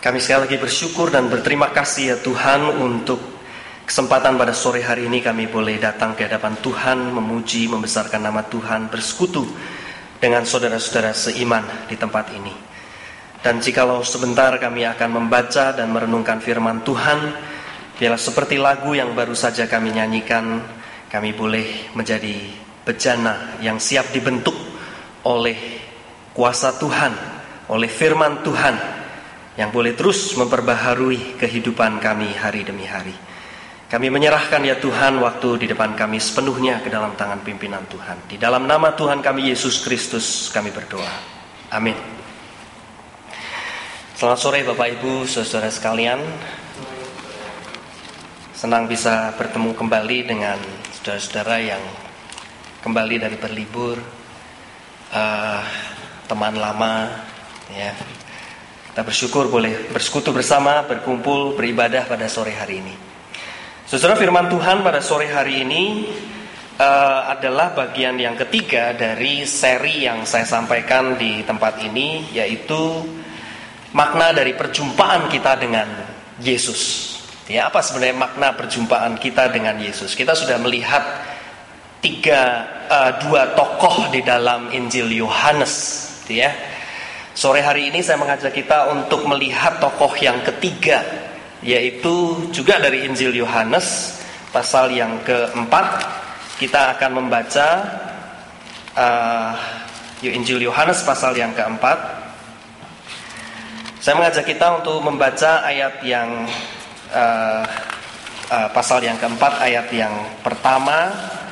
Kami sekali lagi bersyukur dan berterima kasih ya Tuhan untuk kesempatan pada sore hari ini kami boleh datang ke hadapan Tuhan, memuji, membesarkan nama Tuhan, bersekutu dengan saudara-saudara seiman di tempat ini. Dan jikalau sebentar kami akan membaca dan merenungkan firman Tuhan, biarlah seperti lagu yang baru saja kami nyanyikan, kami boleh menjadi bejana yang siap dibentuk oleh kuasa Tuhan, oleh firman Tuhan, yang boleh terus memperbaharui kehidupan kami hari demi hari. Kami menyerahkan ya Tuhan waktu di depan kami sepenuhnya ke dalam tangan pimpinan Tuhan. Di dalam nama Tuhan kami Yesus Kristus kami berdoa. Amin. Selamat sore Bapak Ibu, saudara sekalian. Senang bisa bertemu kembali dengan saudara-saudara yang kembali dari berlibur, teman lama ya. Kita bersyukur boleh bersekutu bersama, berkumpul, beribadah pada sore hari ini. Saudara, firman Tuhan pada sore hari ini adalah bagian yang ketiga dari seri yang saya sampaikan di tempat ini, yaitu makna dari perjumpaan kita dengan Yesus. Ya, apa sebenarnya makna perjumpaan kita dengan Yesus? Kita sudah melihat dua tokoh di dalam Injil Yohanes, ya. Sore hari ini saya mengajak kita untuk melihat tokoh yang ketiga, yaitu juga dari Injil Yohanes pasal yang keempat. Kita akan membaca Injil Yohanes pasal yang keempat. Saya mengajak kita untuk membaca ayat yang pasal yang keempat, ayat yang pertama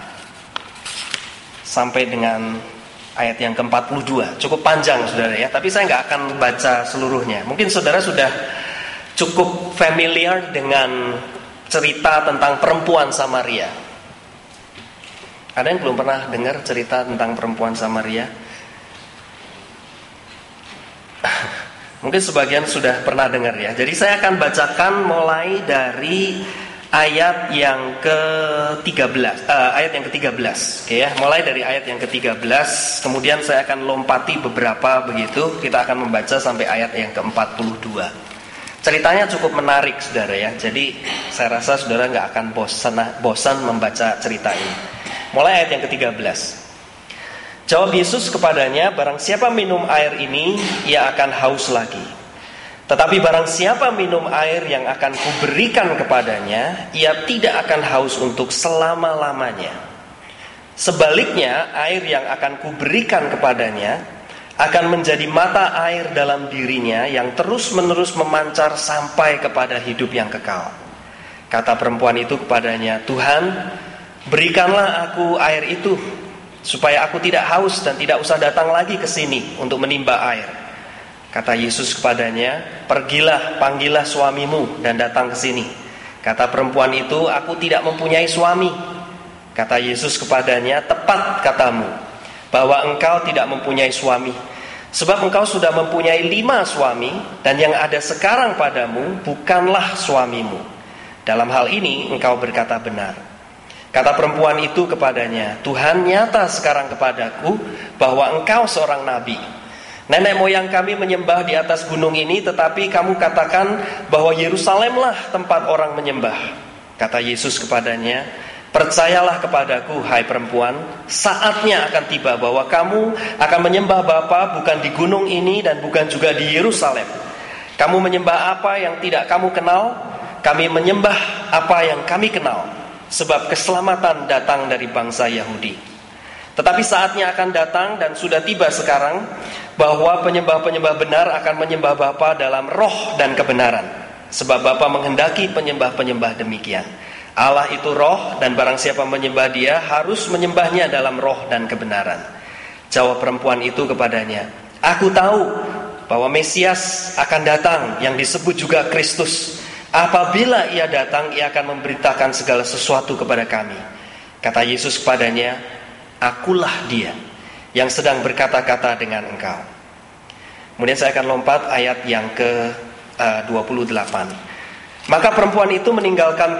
sampai dengan ayat yang ke-42. Cukup panjang saudara ya, tapi saya nggak akan baca seluruhnya. Mungkin saudara sudah cukup familiar dengan cerita tentang perempuan Samaria. Ada yang belum pernah dengar cerita tentang perempuan Samaria? Mungkin sebagian sudah pernah dengar ya. Jadi saya akan bacakan mulai dari ayat yang ke-13, Oke ya, mulai dari ayat yang ke-13, kemudian saya akan lompati beberapa begitu, kita akan membaca sampai ayat yang ke-42. Ceritanya cukup menarik saudara ya, jadi saya rasa saudara nggak akan bosan membaca cerita ini. Mulai ayat yang ke-13. Jawab Yesus kepadanya, barang siapa minum air ini, ia akan haus lagi. Tetapi barang siapa minum air yang akan kuberikan kepadanya, ia tidak akan haus untuk selama-lamanya. Sebaliknya, air yang akan kuberikan kepadanya akan menjadi mata air dalam dirinya yang terus-menerus memancar sampai kepada hidup yang kekal. Kata perempuan itu kepadanya, Tuhan, berikanlah aku air itu, supaya aku tidak haus dan tidak usah datang lagi ke sini untuk menimba air. Kata Yesus kepadanya, pergilah, panggillah suamimu dan datang ke sini. Kata perempuan itu, aku tidak mempunyai suami. Kata Yesus kepadanya, tepat katamu, bahwa engkau tidak mempunyai suami. Sebab engkau sudah mempunyai 5 suami, dan yang ada sekarang padamu bukanlah suamimu. Dalam hal ini engkau berkata benar. Kata perempuan itu kepadanya, Tuhan, nyata sekarang kepadaku bahwa engkau seorang nabi. Nenek moyang kami menyembah di atas gunung ini, tetapi kamu katakan bahwa Yerusalemlah tempat orang menyembah. Kata Yesus kepadanya, percayalah kepadaku, hai perempuan, saatnya akan tiba bahwa kamu akan menyembah Bapa bukan di gunung ini dan bukan juga di Yerusalem. Kamu menyembah apa yang tidak kamu kenal, kami menyembah apa yang kami kenal, sebab keselamatan datang dari bangsa Yahudi. Tetapi saatnya akan datang dan sudah tiba sekarang bahwa penyembah-penyembah benar akan menyembah Bapa dalam roh dan kebenaran. Sebab Bapa menghendaki penyembah-penyembah demikian. Allah itu roh, dan barang siapa menyembah Dia harus menyembahnya dalam roh dan kebenaran. Jawab perempuan itu kepadanya, aku tahu bahwa Mesias akan datang, yang disebut juga Kristus. Apabila Ia datang, Ia akan memberitakan segala sesuatu kepada kami. Kata Yesus kepadanya, akulah Dia yang sedang berkata-kata dengan engkau. Kemudian saya akan lompat ayat yang ke-28. Maka perempuan itu meninggalkan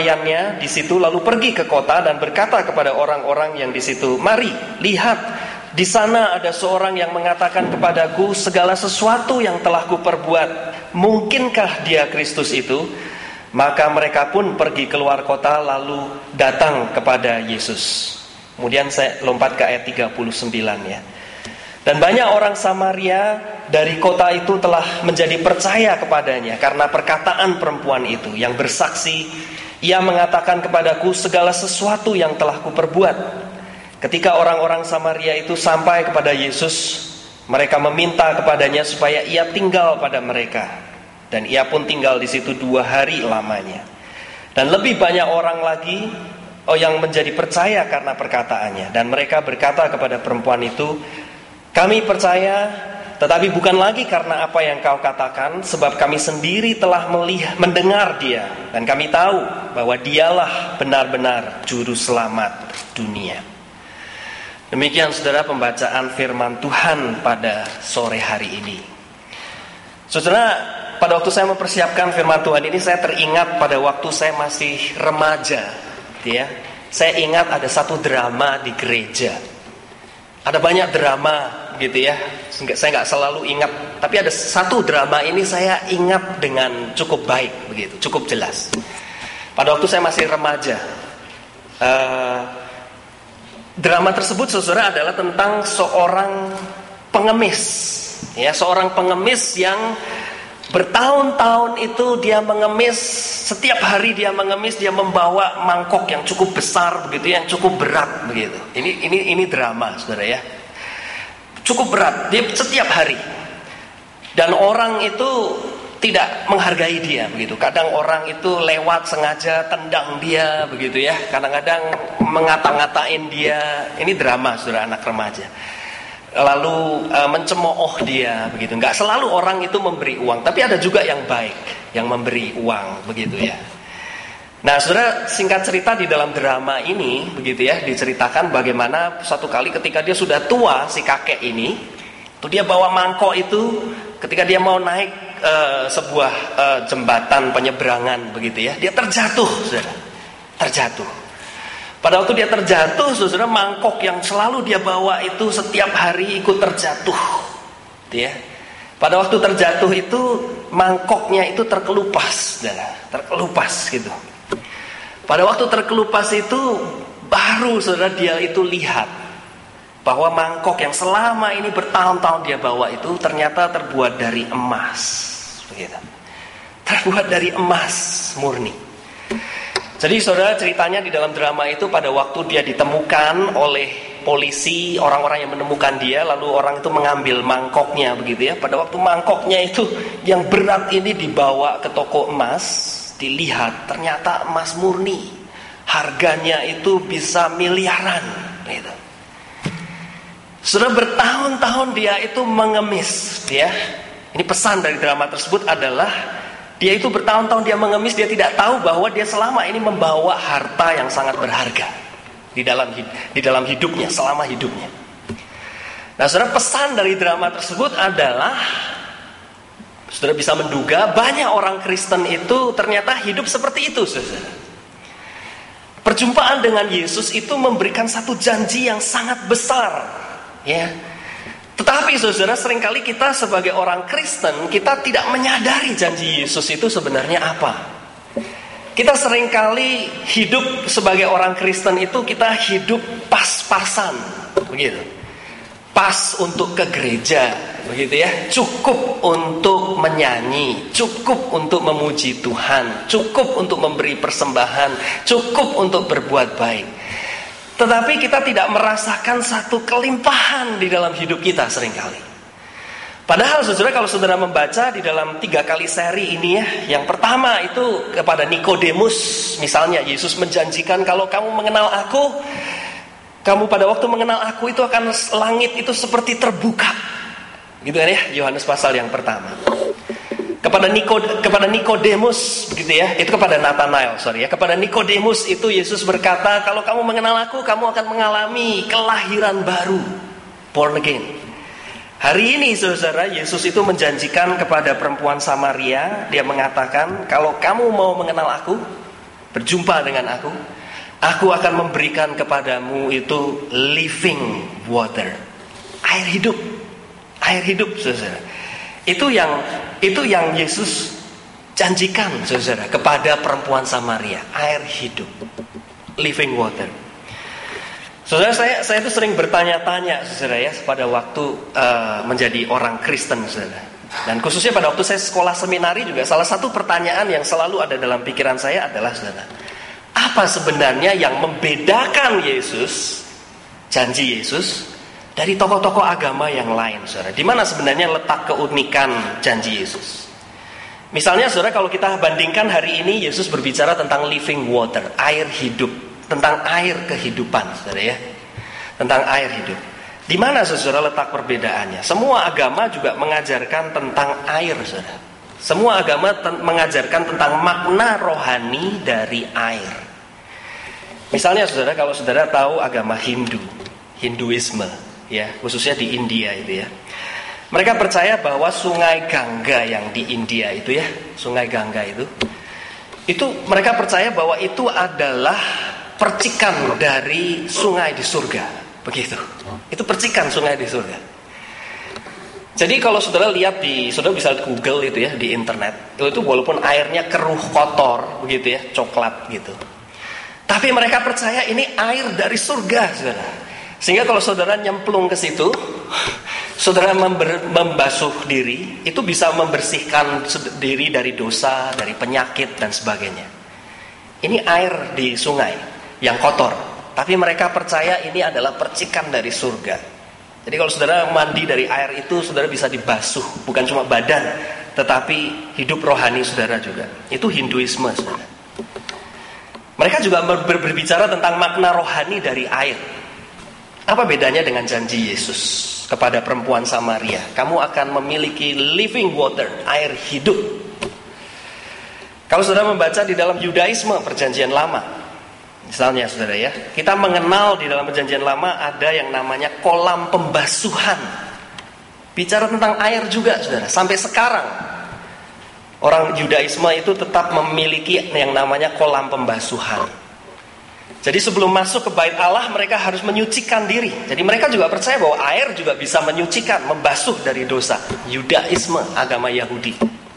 tempayannya di situ, lalu pergi ke kota dan berkata kepada orang-orang yang di situ, mari, lihat, di sana ada seorang yang mengatakan kepadaku, segala sesuatu yang telah kuperbuat, mungkinkah dia Kristus itu? Maka mereka pun pergi keluar kota lalu datang kepada Yesus. Kemudian saya lompat ke ayat 39 ya. Dan banyak orang Samaria dari kota itu telah menjadi percaya kepadanya karena perkataan perempuan itu yang bersaksi, ia mengatakan kepadaku segala sesuatu yang telah kuperbuat. Ketika orang-orang Samaria itu sampai kepada Yesus, mereka meminta kepadanya supaya ia tinggal pada mereka. Dan ia pun tinggal di situ 2 hari lamanya. Dan lebih banyak orang lagi yang menjadi percaya karena perkataannya. Dan mereka berkata kepada perempuan itu, kami percaya, tetapi bukan lagi karena apa yang kau katakan, sebab kami sendiri telah mendengar dia, dan kami tahu bahwa dialah benar-benar juru selamat dunia. Demikian saudara pembacaan firman Tuhan pada sore hari ini. Saudara, pada waktu saya mempersiapkan firman Tuhan ini, saya teringat pada waktu saya masih remaja, ya. Saya ingat ada satu drama di gereja. Ada banyak drama gitu ya, saya nggak selalu ingat, tapi ada satu drama ini saya ingat dengan cukup baik begitu, cukup jelas. Pada waktu saya masih remaja, drama tersebut saudara adalah tentang seorang pengemis, ya, seorang pengemis yang bertahun-tahun itu dia mengemis, setiap hari dia mengemis, dia membawa mangkok yang cukup besar begitu, yang cukup berat begitu. Ini drama saudara ya. Cukup berat, dia setiap hari. Dan orang itu tidak menghargai dia begitu. Kadang orang itu lewat sengaja tendang dia begitu ya. Kadang-kadang mengata-ngatain dia. Ini drama saudara, anak remaja. Lalu mencemooh dia begitu. Enggak selalu orang itu memberi uang, tapi ada juga yang baik yang memberi uang begitu ya. Nah saudara, singkat cerita di dalam drama ini begitu ya, diceritakan bagaimana suatu kali ketika dia sudah tua, si kakek ini tuh dia bawa mangkok itu ketika dia mau naik sebuah jembatan penyeberangan begitu ya, dia terjatuh saudara, terjatuh. Pada waktu dia terjatuh saudara, mangkok yang selalu dia bawa itu setiap hari ikut terjatuh ya. Pada waktu terjatuh itu mangkoknya itu terkelupas saudara, terkelupas gitu. Pada waktu terkelupas itu baru saudara dia itu lihat bahwa mangkok yang selama ini bertahun-tahun dia bawa itu ternyata terbuat dari emas begitu. Terbuat dari emas murni. Jadi saudara, ceritanya di dalam drama itu pada waktu dia ditemukan oleh polisi, orang-orang yang menemukan dia, lalu orang itu mengambil mangkoknya begitu ya. Pada waktu mangkoknya itu yang berat ini dibawa ke toko emas, dilihat ternyata emas murni, harganya itu bisa miliaran gitu. Sudah bertahun-tahun dia itu mengemis ya. Ini pesan dari drama tersebut adalah dia itu bertahun-tahun dia mengemis, dia tidak tahu bahwa dia selama ini membawa harta yang sangat berharga di dalam hidupnya, selama hidupnya. Nah saudara, pesan dari drama tersebut adalah saudara bisa menduga banyak orang Kristen itu ternyata hidup seperti itu saudara. Perjumpaan dengan Yesus itu memberikan satu janji yang sangat besar ya. Tetapi saudara, seringkali kita sebagai orang Kristen, kita tidak menyadari janji Yesus itu sebenarnya apa. Kita seringkali hidup sebagai orang Kristen itu kita hidup pas-pasan begitu. Pas untuk ke gereja begitu ya, cukup untuk menyanyi, cukup untuk memuji Tuhan, cukup untuk memberi persembahan, cukup untuk berbuat baik. Tetapi kita tidak merasakan satu kelimpahan di dalam hidup kita seringkali. Padahal saudara, kalau saudara membaca di dalam 3 kali seri ini ya, yang pertama itu kepada Nikodemus, misalnya Yesus menjanjikan kalau kamu mengenal aku, kamu pada waktu mengenal aku itu akan langit itu seperti terbuka. Gitu kan ya, Yohanes pasal yang pertama. Kepada Nikodemus begitu ya, itu kepada Nathanael, kepada Nikodemus itu Yesus berkata, kalau kamu mengenal aku, kamu akan mengalami kelahiran baru, born again. Hari ini saudara, Yesus itu menjanjikan kepada perempuan Samaria, dia mengatakan, kalau kamu mau mengenal aku, berjumpa dengan aku akan memberikan kepadamu itu living water, Air hidup. Air hidup, saudara. Itu yang Yesus janjikan, saudara, kepada perempuan Samaria. Air hidup. Living water. Saudara, saya itu sering bertanya-tanya, saudara ya, pada waktu menjadi orang Kristen, saudara. Dan khususnya pada waktu saya sekolah seminari juga, salah satu pertanyaan yang selalu ada dalam pikiran saya adalah, saudara, apa sebenarnya yang membedakan Yesus, janji Yesus, dari tokoh-tokoh agama yang lain, saudara? Di mana sebenarnya letak keunikan janji Yesus? Misalnya, saudara, kalau kita bandingkan hari ini, Yesus berbicara tentang living water, air hidup, tentang air kehidupan, saudara ya, tentang air hidup. Di mana, saudara, letak perbedaannya? Semua agama juga mengajarkan tentang air, saudara. Semua agama mengajarkan tentang makna rohani dari air. Misalnya, saudara, kalau saudara tahu agama Hinduisme, ya, khususnya di India itu ya. Mereka percaya bahwa sungai Gangga yang di India itu ya, sungai Gangga itu mereka percaya bahwa itu adalah percikan dari sungai di surga. Begitu. Itu percikan sungai di surga. Jadi kalau saudara lihat saudara bisa Google itu ya, di internet. Itu walaupun airnya keruh kotor begitu ya, coklat gitu. Tapi mereka percaya ini air dari surga, saudara. Sehingga kalau saudara nyemplung ke situ, saudara membasuh diri, itu bisa membersihkan diri dari dosa, dari penyakit dan sebagainya. Ini air di sungai yang kotor. Tapi mereka percaya ini adalah percikan dari surga. Jadi kalau saudara mandi dari air itu, saudara bisa dibasuh. Bukan cuma badan, tetapi hidup rohani saudara juga. Itu Hinduisme, saudara. Mereka juga berbicara tentang makna rohani dari air. Apa bedanya dengan janji Yesus kepada perempuan Samaria? Kamu akan memiliki living water, air hidup. Kalau saudara membaca di dalam Yudaisme, perjanjian lama, misalnya, saudara ya, kita mengenal di dalam perjanjian lama ada yang namanya kolam pembasuhan. Bicara tentang air juga, saudara. Sampai sekarang orang Yudaisme itu tetap memiliki yang namanya kolam pembasuhan. Jadi sebelum masuk ke bait Allah, mereka harus menyucikan diri. Jadi mereka juga percaya bahwa air juga bisa menyucikan, membasuh dari dosa. Yudaisme, agama Yahudi.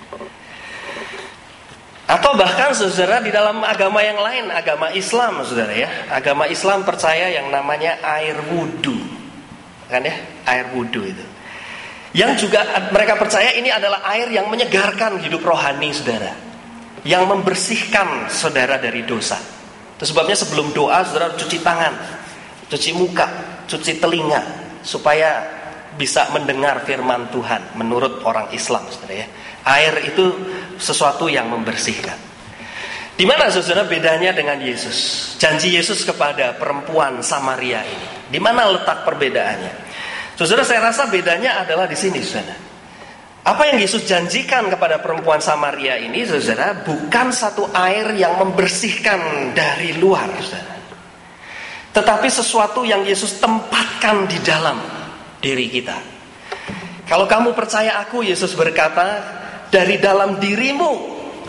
Atau bahkan, saudara, di dalam agama yang lain, agama Islam, saudara ya. Agama Islam percaya yang namanya air wudu. Kan ya, air wudu itu. Yang juga mereka percaya ini adalah air yang menyegarkan hidup rohani, saudara. Yang membersihkan saudara dari dosa. Itu sebabnya sebelum doa, saudara cuci tangan, cuci muka, cuci telinga, supaya bisa mendengar firman Tuhan menurut orang Islam, saudara ya. Air itu sesuatu yang membersihkan. Di mana, saudara, bedanya dengan Yesus? Janji Yesus kepada perempuan Samaria ini. Di mana letak perbedaannya? Saudara, saya rasa bedanya adalah di sini, saudara. Apa yang Yesus janjikan kepada perempuan Samaria ini, saudara, bukan satu air yang membersihkan dari luar, saudara. Tetapi sesuatu yang Yesus tempatkan di dalam diri kita. Kalau kamu percaya aku, Yesus berkata, dari dalam dirimu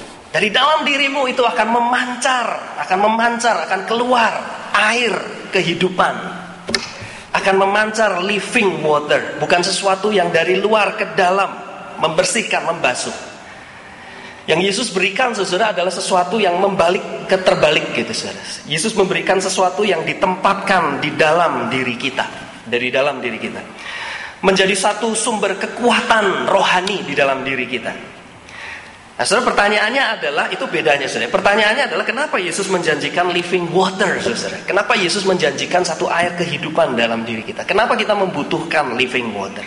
itu akan memancar, akan keluar air kehidupan. Akan memancar living water, bukan sesuatu yang dari luar ke dalam, membersihkan, membasuh. Yang Yesus berikan, saudara, adalah sesuatu yang terbalik gitu, saudara. Yesus memberikan sesuatu yang ditempatkan di dalam diri kita, dari dalam diri kita, menjadi satu sumber kekuatan rohani di dalam diri kita. Nah, saudara, pertanyaannya adalah, itu bedanya, saudara. Pertanyaannya adalah, kenapa Yesus menjanjikan living water, saudara? Kenapa Yesus menjanjikan satu air kehidupan dalam diri kita? Kenapa kita membutuhkan living water?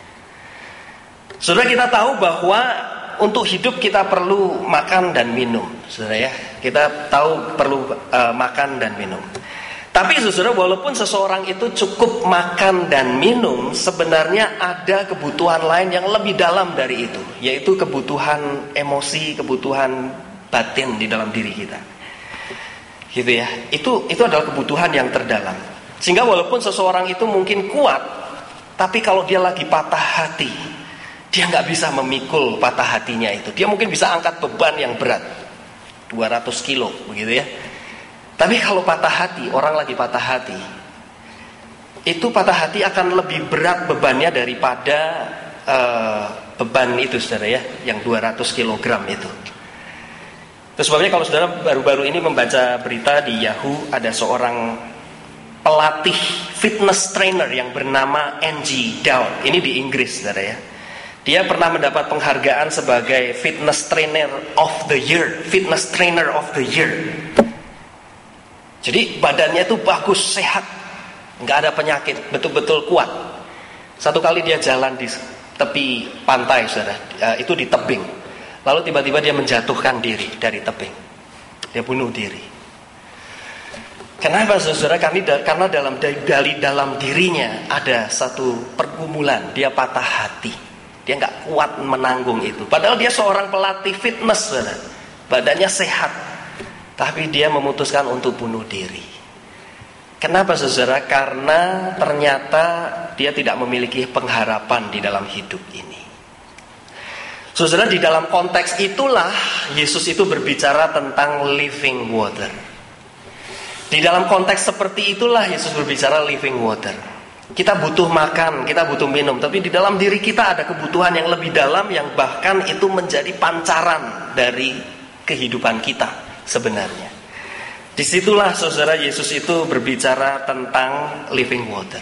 Saudara, kita tahu bahwa untuk hidup kita perlu makan dan minum, saudara ya. Kita tahu perlu makan dan minum. Tapi, saudara, walaupun seseorang itu cukup makan dan minum, sebenarnya ada kebutuhan lain yang lebih dalam dari itu, yaitu kebutuhan emosi, kebutuhan batin di dalam diri kita. Gitu ya. Itu adalah kebutuhan yang terdalam. Sehingga walaupun seseorang itu mungkin kuat, tapi kalau dia lagi patah hati, dia nggak bisa memikul patah hatinya itu. Dia mungkin bisa angkat beban yang berat, 200 kilo, begitu ya. Tapi kalau patah hati, orang lagi patah hati, itu patah hati akan lebih berat bebannya daripada beban itu saudara ya, yang 200 kg itu. Terus sebabnya kalau saudara baru-baru ini membaca berita di Yahoo, ada seorang pelatih fitness trainer yang bernama Angie Dowd. Ini di Inggris saudara ya. Dia pernah mendapat penghargaan sebagai Fitness Trainer of the Year. Fitness Trainer of the Year. Jadi badannya itu bagus, sehat, nggak ada penyakit, betul-betul kuat. Satu kali dia jalan di tepi pantai, saudara, itu di tebing. Lalu tiba-tiba dia menjatuhkan diri dari tebing. Dia bunuh diri. Kenapa saudara? Karena dalam dirinya ada satu pergumulan. Dia patah hati. Dia nggak kuat menanggung itu. Padahal dia seorang pelatih fitness, saudara. Badannya sehat, tapi dia memutuskan untuk bunuh diri. Kenapa saudara? Karena ternyata dia tidak memiliki pengharapan di dalam hidup ini. Saudara, di dalam konteks itulah Yesus itu berbicara tentang living water. Di dalam konteks seperti itulah Yesus berbicara living water. Kita butuh makan, kita butuh minum, tapi di dalam diri kita ada kebutuhan yang lebih dalam, yang bahkan itu menjadi pancaran dari kehidupan kita sebenarnya. Disitulah saudara Yesus itu berbicara tentang living water.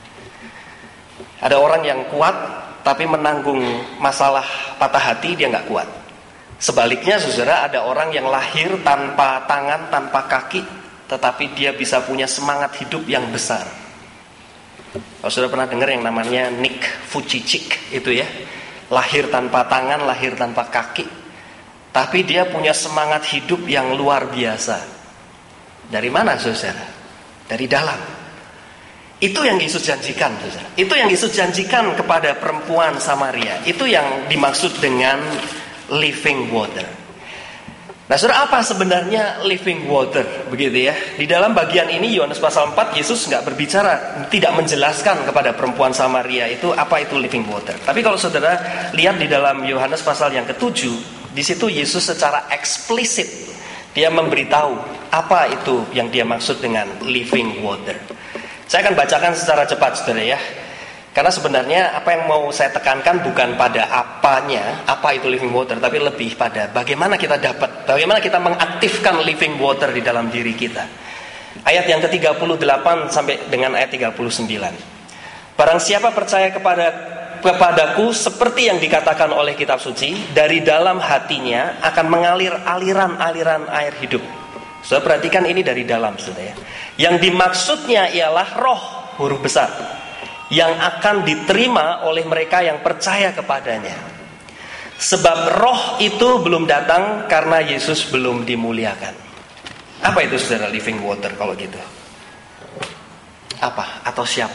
Ada orang yang kuat tapi menanggung masalah patah hati, dia nggak kuat. Sebaliknya saudara, ada orang yang lahir tanpa tangan, tanpa kaki, tetapi dia bisa punya semangat hidup yang besar. Kalau sudah pernah dengar yang namanya Nick Vujicic itu ya, lahir tanpa tangan, lahir tanpa kaki, tapi dia punya semangat hidup yang luar biasa. Dari mana saudara? Dari dalam. Itu yang Yesus janjikan saudara. Itu yang Yesus janjikan kepada perempuan Samaria. Itu yang dimaksud dengan living water. Nah saudara, apa sebenarnya living water? Begitu ya. Di dalam bagian ini Yohanes pasal 4, Yesus nggak berbicara, tidak menjelaskan kepada perempuan Samaria itu apa itu living water. Tapi kalau saudara lihat di dalam Yohanes pasal yang ke-7, di situ Yesus secara eksplisit dia memberitahu apa itu yang dia maksud dengan living water. Saya akan bacakan secara cepat saudara ya. Karena sebenarnya apa yang mau saya tekankan bukan pada apanya, apa itu living water, tapi lebih pada bagaimana kita bagaimana kita mengaktifkan living water di dalam diri kita. Ayat yang ke-38 sampai dengan ayat 39. Barang siapa percaya kepadaku seperti yang dikatakan oleh kitab suci, dari dalam hatinya akan mengalir aliran-aliran air hidup. Saudara perhatikan ini dari dalam saudara ya. Yang dimaksudnya ialah roh, huruf besar, yang akan diterima oleh mereka yang percaya kepadanya. Sebab roh itu belum datang karena Yesus belum dimuliakan. Apa itu saudara living water kalau gitu? Apa atau siapa?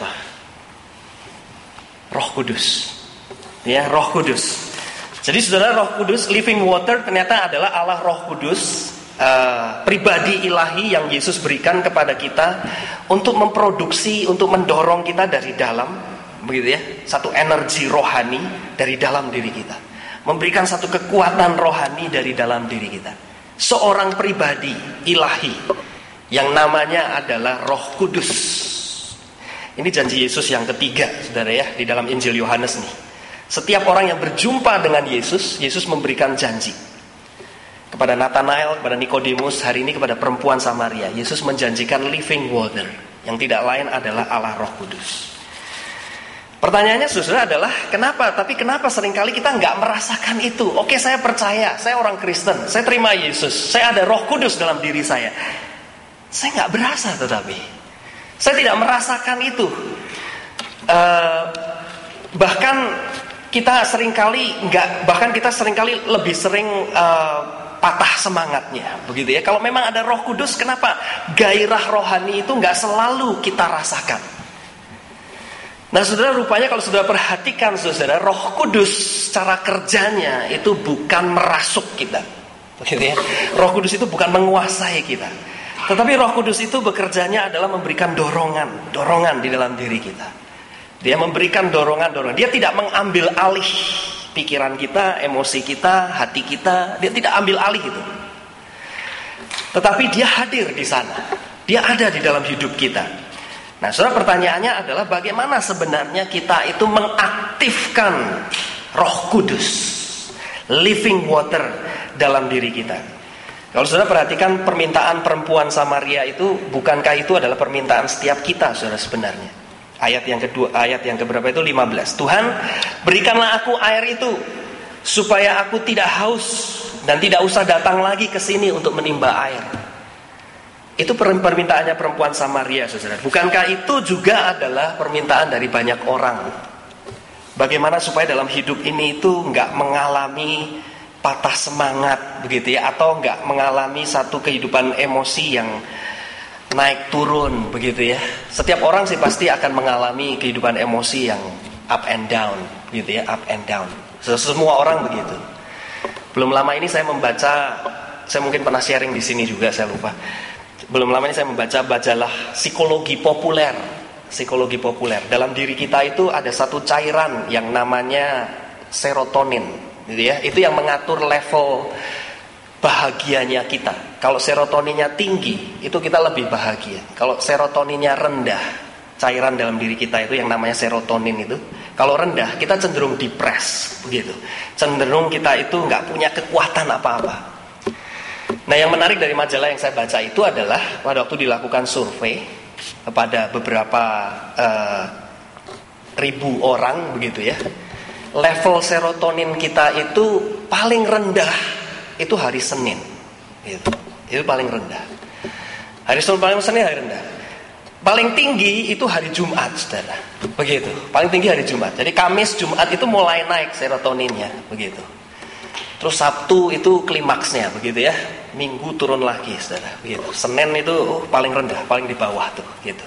Roh Kudus. Ya, Roh Kudus. Jadi saudara, Roh Kudus, living water ternyata adalah Allah Roh Kudus, pribadi ilahi yang Yesus berikan kepada kita untuk memproduksi, untuk mendorong kita dari dalam, begitu ya, satu energi rohani dari dalam diri kita, memberikan satu kekuatan rohani dari dalam diri kita. Seorang pribadi ilahi yang namanya adalah Roh Kudus. Ini janji Yesus yang ketiga, saudara ya, di dalam Injil Yohanes nih. Setiap orang yang berjumpa dengan Yesus, Yesus memberikan janji. Kepada Nathanael, kepada Nikodemus, hari ini kepada perempuan Samaria, Yesus menjanjikan living water, yang tidak lain adalah Allah Roh Kudus. Pertanyaannya saudara adalah kenapa? Tapi kenapa seringkali kita nggak merasakan itu? Oke, saya percaya, saya orang Kristen, saya terima Yesus, saya ada Roh Kudus dalam diri saya. Saya nggak berasa, tetapi saya tidak merasakan itu. Bahkan kita seringkali lebih sering patah semangatnya, begitu ya. Kalau memang ada Roh Kudus, kenapa gairah rohani itu nggak selalu kita rasakan? Nah saudara, rupanya kalau saudara perhatikan saudara, Roh Kudus cara kerjanya itu bukan merasuk kita, begitu ya. Roh Kudus itu bukan menguasai kita, tetapi Roh Kudus itu bekerjanya adalah memberikan dorongan di dalam diri kita. Dia memberikan dorongan. Dia tidak mengambil alih pikiran kita, emosi kita, hati kita. Dia tidak ambil alih itu. Tetapi dia hadir di sana. Dia ada di dalam hidup kita. Nah, saudara, pertanyaannya adalah bagaimana sebenarnya kita itu mengaktifkan Roh Kudus, living water dalam diri kita. Kalau saudara perhatikan permintaan perempuan Samaria itu, bukankah itu adalah permintaan setiap kita, saudara, sebenarnya? Ayat yang kedua, ayat yang keberapa itu? 15. Tuhan, berikanlah aku air itu supaya aku tidak haus dan tidak usah datang lagi ke sini untuk menimba air. Itu permintaannya perempuan Samaria, saudara. Bukankah itu juga adalah permintaan dari banyak orang? Bagaimana supaya dalam hidup ini itu nggak mengalami patah semangat, begitu ya, atau nggak mengalami satu kehidupan emosi yang naik turun, begitu ya. Setiap orang sih pasti akan mengalami kehidupan emosi yang up and down, gitu ya, up and down. Semua orang begitu. Belum lama ini saya membaca, saya mungkin pernah sharing di sini juga, saya lupa. Belum lama ini saya membaca majalah psikologi populer. Psikologi populer. Dalam diri kita itu ada satu cairan yang namanya serotonin, gitu ya. Itu yang mengatur level bahagianya kita. Kalau serotoninnya tinggi, itu kita lebih bahagia. Kalau serotoninnya rendah, cairan dalam diri kita itu yang namanya serotonin itu, kalau rendah, kita cenderung depres, begitu. Cenderung kita itu nggak punya kekuatan apa-apa. Nah, yang menarik dari majalah yang saya baca itu adalah pada waktu dilakukan survei kepada beberapa ribu orang, begitu ya. Level serotonin kita itu paling rendah itu hari Senin, gitu. Itu paling rendah. Hari Senin paling rendah. Paling tinggi itu hari Jumat, saudara. Begitu. Paling tinggi hari Jumat. Jadi Kamis, Jumat itu mulai naik serotoninnya, begitu. Terus Sabtu itu klimaksnya, begitu ya. Minggu turun lagi, saudara. Begitu. Senin itu paling rendah, paling di bawah tuh, gitu.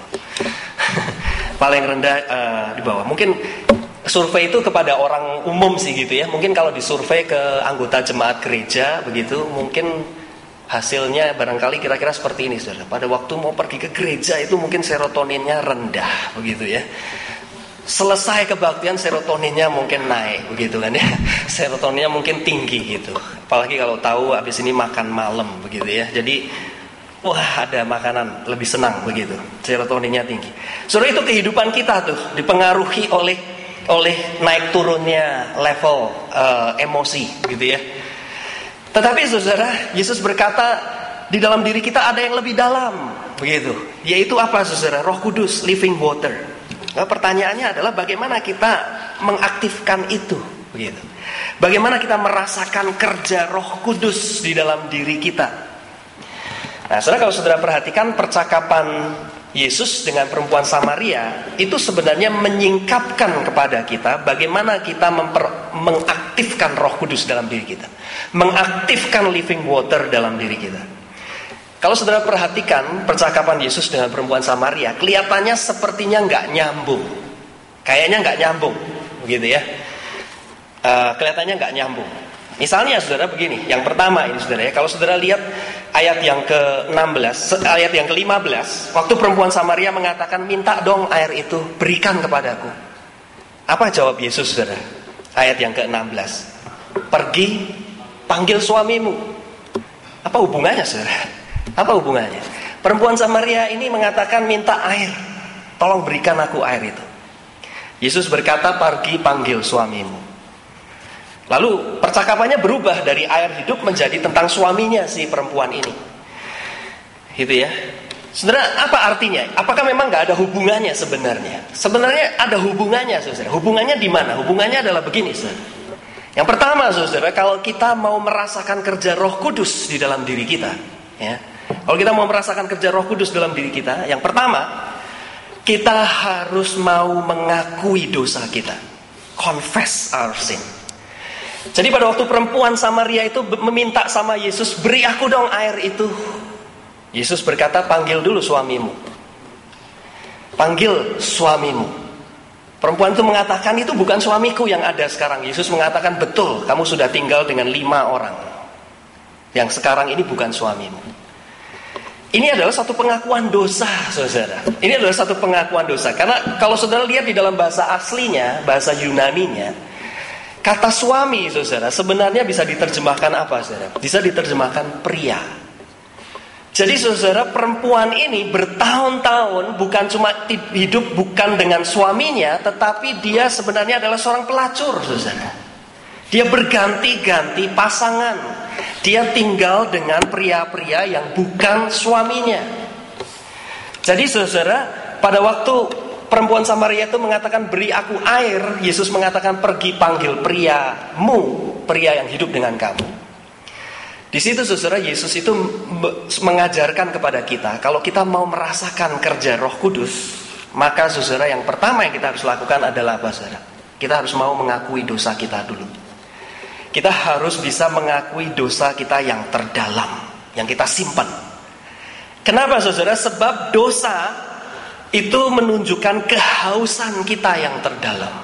Paling rendah di bawah. Mungkin survei itu kepada orang umum sih, gitu ya. Mungkin kalau disurvei ke anggota jemaat gereja, begitu, mungkin hasilnya barangkali kira-kira seperti ini, saudara. Pada waktu mau pergi ke gereja itu mungkin serotoninnya rendah, begitu ya. Selesai kebaktian serotoninnya mungkin naik, begitu kan ya. Serotoninnya mungkin tinggi gitu. Apalagi kalau tahu habis ini makan malam, begitu ya. Jadi wah, ada makanan, lebih senang, begitu. Serotoninnya tinggi. Saudara, itu kehidupan kita tuh dipengaruhi oleh naik turunnya level emosi, gitu ya. Tetapi saudara, Yesus berkata di dalam diri kita ada yang lebih dalam, begitu. Yaitu apa, saudara? Roh Kudus, living water. Nah, pertanyaannya adalah bagaimana kita mengaktifkan itu, begitu. Bagaimana kita merasakan kerja Roh Kudus di dalam diri kita. Nah, saudara, kalau saudara perhatikan percakapan Yesus dengan perempuan Samaria, itu sebenarnya menyingkapkan kepada kita bagaimana kita mengaktifkan Roh Kudus dalam diri kita, mengaktifkan living water dalam diri kita. Kalau saudara perhatikan percakapan Yesus dengan perempuan Samaria, kelihatannya sepertinya nggak nyambung, kayaknya nggak nyambung, begitu ya. Kelihatannya nggak nyambung. Misalnya saudara begini, yang pertama ini saudara ya, kalau saudara lihat ayat yang ke-16, ayat yang ke-15, waktu perempuan Samaria mengatakan, minta dong air itu, berikan kepadaku. Apa jawab Yesus, saudara? Ayat yang ke-16, pergi, panggil suamimu. Apa hubungannya, saudara? Apa hubungannya? Perempuan Samaria ini mengatakan minta air, tolong berikan aku air itu. Yesus berkata, pergi panggil suamimu. Lalu percakapannya berubah dari air hidup menjadi tentang suaminya si perempuan ini, gitu ya. Saudara, apa artinya? Apakah memang nggak ada hubungannya sebenarnya? Sebenarnya ada hubungannya, saudara. Hubungannya di mana? Hubungannya adalah begini, saudara. Yang pertama, saudara, kalau kita mau merasakan kerja Roh Kudus di dalam diri kita, ya. Kalau kita mau merasakan kerja Roh Kudus dalam diri kita, yang pertama, kita harus mau mengakui dosa kita. Confess our sin. Jadi pada waktu perempuan Samaria itu meminta sama Yesus, beri aku dong air itu. Yesus berkata, panggil dulu suamimu. Panggil suamimu. Perempuan itu mengatakan, itu bukan suamiku yang ada sekarang. Yesus mengatakan, betul, kamu sudah tinggal dengan 5 orang. Yang sekarang ini bukan suamimu. Ini adalah satu pengakuan dosa, saudara. Ini adalah satu pengakuan dosa. Karena kalau saudara lihat di dalam bahasa aslinya, bahasa Yunaninya, kata suami, saudara, sebenarnya bisa diterjemahkan apa, saudara? Bisa diterjemahkan pria. Jadi saudara, perempuan ini bertahun-tahun bukan cuma hidup bukan dengan suaminya, tetapi dia sebenarnya adalah seorang pelacur, saudara. Dia berganti-ganti pasangan. Dia tinggal dengan pria-pria yang bukan suaminya. Jadi saudara, pada waktu perempuan Samaria itu mengatakan beri aku air, Yesus mengatakan pergi panggil priamu, pria yang hidup dengan kamu. Di situ saudara, Yesus itu mengajarkan kepada kita, kalau kita mau merasakan kerja Roh Kudus, maka saudara yang pertama yang kita harus lakukan adalah apa saudara? Kita harus mau mengakui dosa kita dulu. Kita harus bisa mengakui dosa kita yang terdalam, yang kita simpan. Kenapa saudara? Sebab dosa itu menunjukkan kehausan kita yang terdalam.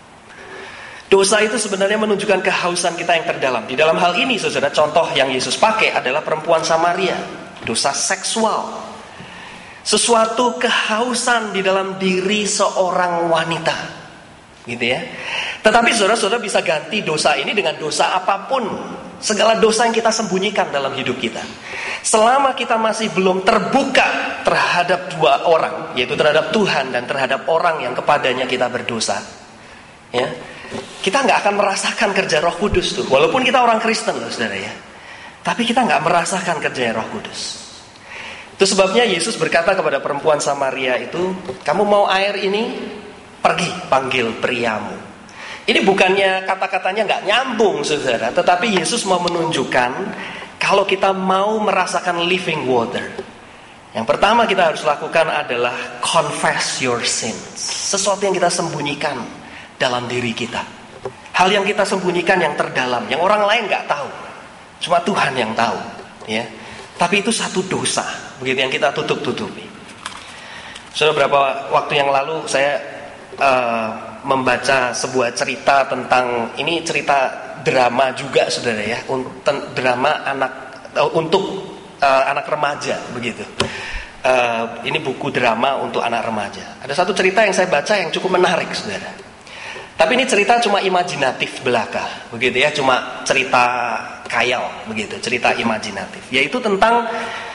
Dosa itu sebenarnya menunjukkan kehausan kita yang terdalam. Di dalam hal ini saudara, contoh yang Yesus pakai adalah perempuan Samaria. Dosa seksual. Sesuatu kehausan di dalam diri seorang wanita. Gitu ya. Tetapi saudara-saudara bisa ganti dosa ini dengan dosa apapun. Segala dosa yang kita sembunyikan dalam hidup kita. Selama kita masih belum terbuka terhadap dua orang, yaitu terhadap Tuhan dan terhadap orang yang kepadanya kita berdosa. Ya. Kita nggak akan merasakan kerja Roh Kudus tuh, walaupun kita orang Kristen loh saudara ya. Tapi kita nggak merasakan kerja Roh Kudus. Itu sebabnya Yesus berkata kepada perempuan Samaria itu, kamu mau air ini? Pergi panggil priamu. Ini bukannya kata-katanya nggak nyambung saudara, tetapi Yesus mau menunjukkan kalau kita mau merasakan living water, yang pertama kita harus lakukan adalah confess your sins. Sesuatu yang kita sembunyikan dalam diri kita. Hal yang kita sembunyikan yang terdalam, yang orang lain nggak tahu, cuma Tuhan yang tahu, ya. Tapi itu satu dosa, begitu yang kita tutup-tutupi. Sudah berapa waktu yang lalu saya membaca sebuah cerita tentang, ini cerita drama juga, saudara ya, drama untuk anak remaja, begitu. Ini buku drama untuk anak remaja. Ada satu cerita yang saya baca yang cukup menarik, saudara. Tapi ini cerita cuma imajinatif belaka, begitu ya, cuma cerita khayal, begitu, cerita imajinatif. Yaitu tentang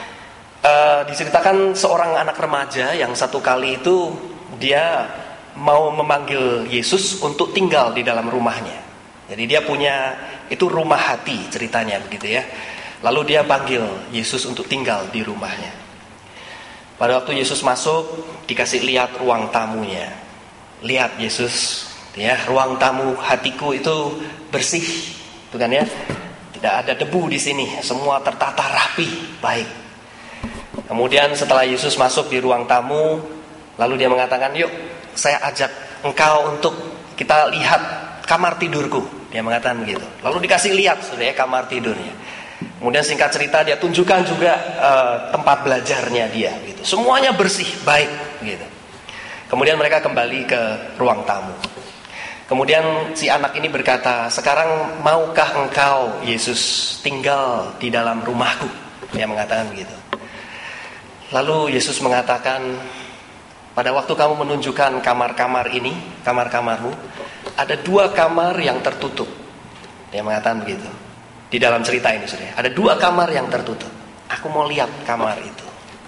diceritakan seorang anak remaja yang satu kali itu dia mau memanggil Yesus untuk tinggal di dalam rumahnya. Jadi dia punya itu rumah hati ceritanya, begitu ya. Lalu dia panggil Yesus untuk tinggal di rumahnya. Pada waktu Yesus masuk, dikasih lihat ruang tamunya. Lihat Yesus, ya, ruang tamu hatiku itu bersih, bukan ya? Tidak ada debu di sini, semua tertata rapi, baik. Kemudian setelah Yesus masuk di ruang tamu, lalu dia mengatakan, yuk, saya ajak engkau untuk kita lihat kamar tidurku. Dia mengatakan begitu. Lalu dikasih lihat, sudah ya, kamar tidurnya. Kemudian singkat cerita dia tunjukkan juga tempat belajarnya dia, gitu. Semuanya bersih, baik, gitu. Kemudian mereka kembali ke ruang tamu. Kemudian si anak ini berkata, sekarang maukah engkau Yesus tinggal di dalam rumahku? Dia mengatakan begitu. Lalu Yesus mengatakan, pada waktu kamu menunjukkan kamar-kamar ini, kamar-kamarmu, ada 2 kamar yang tertutup. Dia mengatakan begitu. Di dalam cerita ini sudah, ada 2 kamar yang tertutup. Aku mau lihat kamar itu.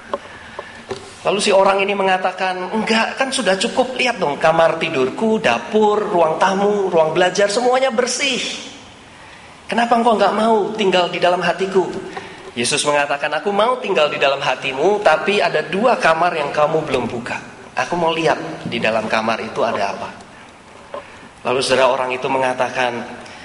Lalu si orang ini mengatakan, enggak, kan sudah cukup, lihat dong kamar tidurku, dapur, ruang tamu, ruang belajar, semuanya bersih. Kenapa engkau enggak mau tinggal di dalam hatiku? Yesus mengatakan, aku mau tinggal di dalam hatimu, tapi ada 2 kamar yang kamu belum buka. Aku mau lihat di dalam kamar itu ada apa. Lalu saudara orang itu mengatakan,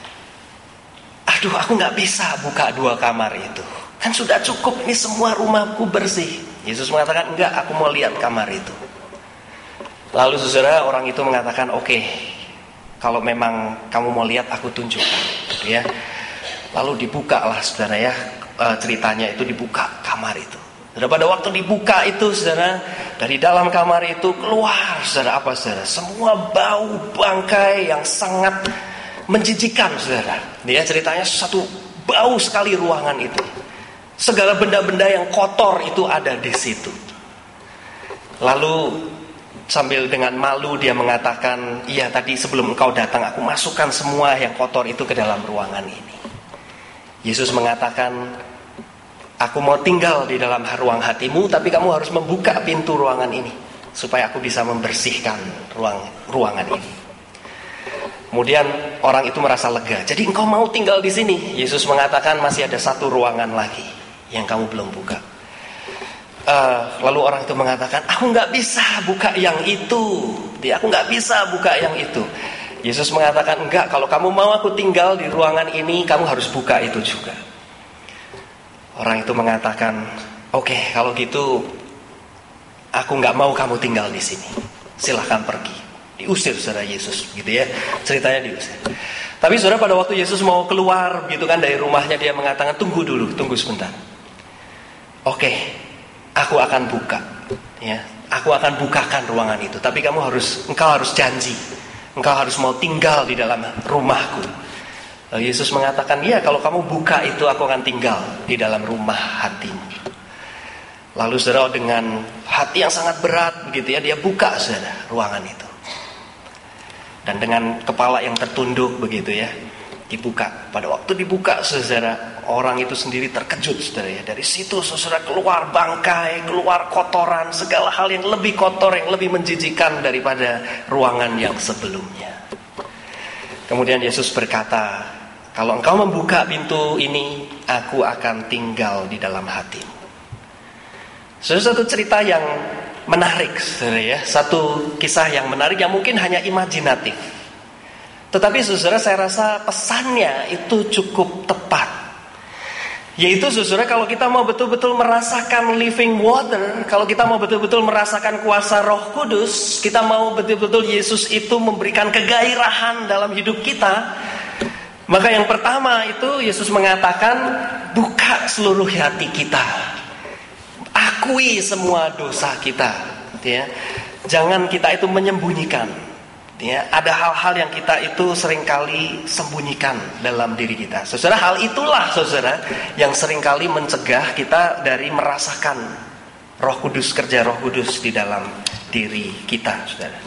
aduh, aku enggak bisa buka 2 kamar itu. Kan sudah cukup, ini semua rumahku bersih. Yesus mengatakan, enggak, aku mau lihat kamar itu. Lalu saudara orang itu mengatakan, oke, kalau memang kamu mau lihat, aku tunjukkan, ya. Lalu dibukalah saudara ya, ceritanya itu dibuka kamar itu. Saudara, pada waktu dibuka itu saudara, dari dalam kamar itu keluar saudara apa saudara? Semua bau bangkai yang sangat menjijikan saudara. Dia ceritanya satu bau sekali ruangan itu. Segala benda-benda yang kotor itu ada di situ. Lalu sambil dengan malu dia mengatakan, iya tadi sebelum engkau datang aku masukkan semua yang kotor itu ke dalam ruangan ini. Yesus mengatakan, Aku mau tinggal di dalam ruang hatimu, tapi kamu harus membuka pintu ruangan ini supaya aku bisa membersihkan ruangan ini. Kemudian orang itu merasa lega. Jadi engkau mau tinggal di sini? Yesus mengatakan masih ada satu ruangan lagi yang kamu belum buka. Lalu orang itu mengatakan, aku nggak bisa buka yang itu. Aku nggak bisa buka yang itu. Yesus mengatakan, enggak, kalau kamu mau aku tinggal di ruangan ini, kamu harus buka itu juga. Orang itu mengatakan, oke, kalau gitu aku nggak mau kamu tinggal di sini. Silahkan pergi. Diusir saudara Yesus, gitu ya. Ceritanya diusir. Tapi saudara, pada waktu Yesus mau keluar gitu kan dari rumahnya, dia mengatakan, tunggu dulu, tunggu sebentar. Oke, aku akan buka, ya. Aku akan bukakan ruangan itu. Tapi engkau harus janji. Engkau harus mau tinggal di dalam rumahku. Lalu Yesus mengatakan, ya, kalau kamu buka itu, aku akan tinggal di dalam rumah hatimu. Lalu saudara, dengan hati yang sangat berat begitu ya, dia buka saudara ruangan itu. Dan dengan kepala yang tertunduk begitu ya, dibuka. Pada waktu dibuka saudara, orang itu sendiri terkejut saudara ya. Dari situ saudara keluar bangkai, keluar kotoran, segala hal yang lebih kotor, yang lebih menjijikan daripada ruangan yang sebelumnya. Kemudian Yesus berkata, kalau engkau membuka pintu ini, aku akan tinggal di dalam hatimu. Satu cerita yang menarik, saudara ya. Satu kisah yang menarik yang mungkin hanya imajinatif. Tetapi saudara, saya rasa pesannya itu cukup tepat. Yaitu saudara, kalau kita mau betul-betul merasakan living water, kalau kita mau betul-betul merasakan kuasa Roh Kudus, kita mau betul-betul Yesus itu memberikan kegairahan dalam hidup kita, maka yang pertama itu Yesus mengatakan, buka seluruh hati kita. Akui semua dosa kita, ya. Jangan kita itu menyembunyikan, ya. Ada hal-hal yang kita itu seringkali sembunyikan dalam diri kita. Saudara, hal itulah saudara yang seringkali mencegah kita dari merasakan Roh Kudus, kerja Roh Kudus di dalam diri kita, saudara.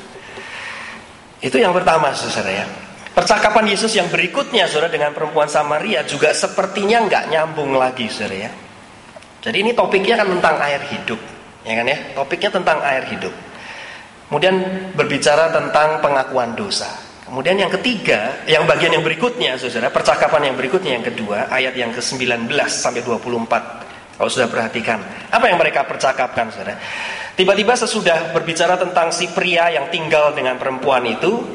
Itu yang pertama, saudara ya. Percakapan Yesus yang berikutnya, saudara, dengan perempuan Samaria juga sepertinya nggak nyambung lagi, saudara ya. Jadi ini topiknya kan tentang air hidup, ya kan ya? Topiknya tentang air hidup. Kemudian berbicara tentang pengakuan dosa. Kemudian yang ketiga, yang bagian yang berikutnya, saudara, percakapan yang berikutnya yang kedua, ayat yang ke-19 sampai 24. Kalau sudah perhatikan, apa yang mereka percakapkan, saudara? Tiba-tiba sesudah berbicara tentang si pria yang tinggal dengan perempuan itu,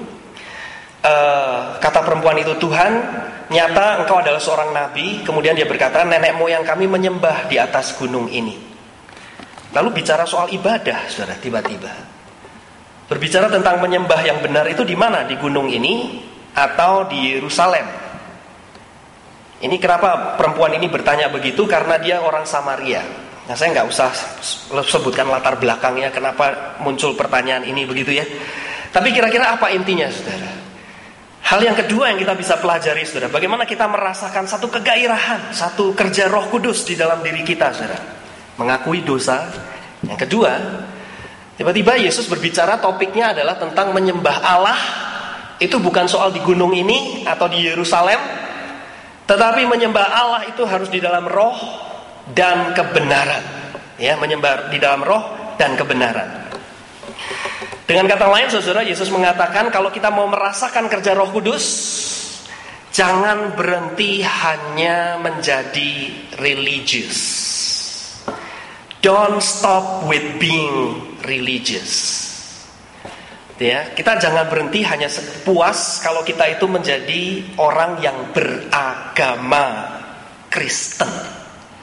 kata perempuan itu, Tuhan, nyata engkau adalah seorang nabi. Kemudian dia berkata, nenek moyang kami menyembah di atas gunung ini. Lalu bicara soal ibadah, saudara, tiba-tiba berbicara tentang menyembah yang benar itu di mana? Di gunung ini atau di Yerusalem? Ini kenapa perempuan ini bertanya begitu? Karena dia orang Samaria. Nah, saya nggak usah sebutkan latar belakangnya kenapa muncul pertanyaan ini begitu ya. Tapi kira-kira apa intinya, saudara? Hal yang kedua yang kita bisa pelajari, saudara, bagaimana kita merasakan satu kegairahan, satu kerja Roh Kudus di dalam diri kita, saudara. Mengakui dosa. Yang kedua, tiba-tiba Yesus berbicara, topiknya adalah tentang menyembah Allah. Itu bukan soal di gunung ini atau di Yerusalem, tetapi menyembah Allah itu harus di dalam roh dan kebenaran. Ya, menyembah di dalam roh dan kebenaran. Dengan kata lain, saudara, Yesus mengatakan kalau kita mau merasakan kerja Roh Kudus, jangan berhenti hanya menjadi religious. Don't stop with being religious. Ya, kita jangan berhenti hanya puas kalau kita itu menjadi orang yang beragama Kristen.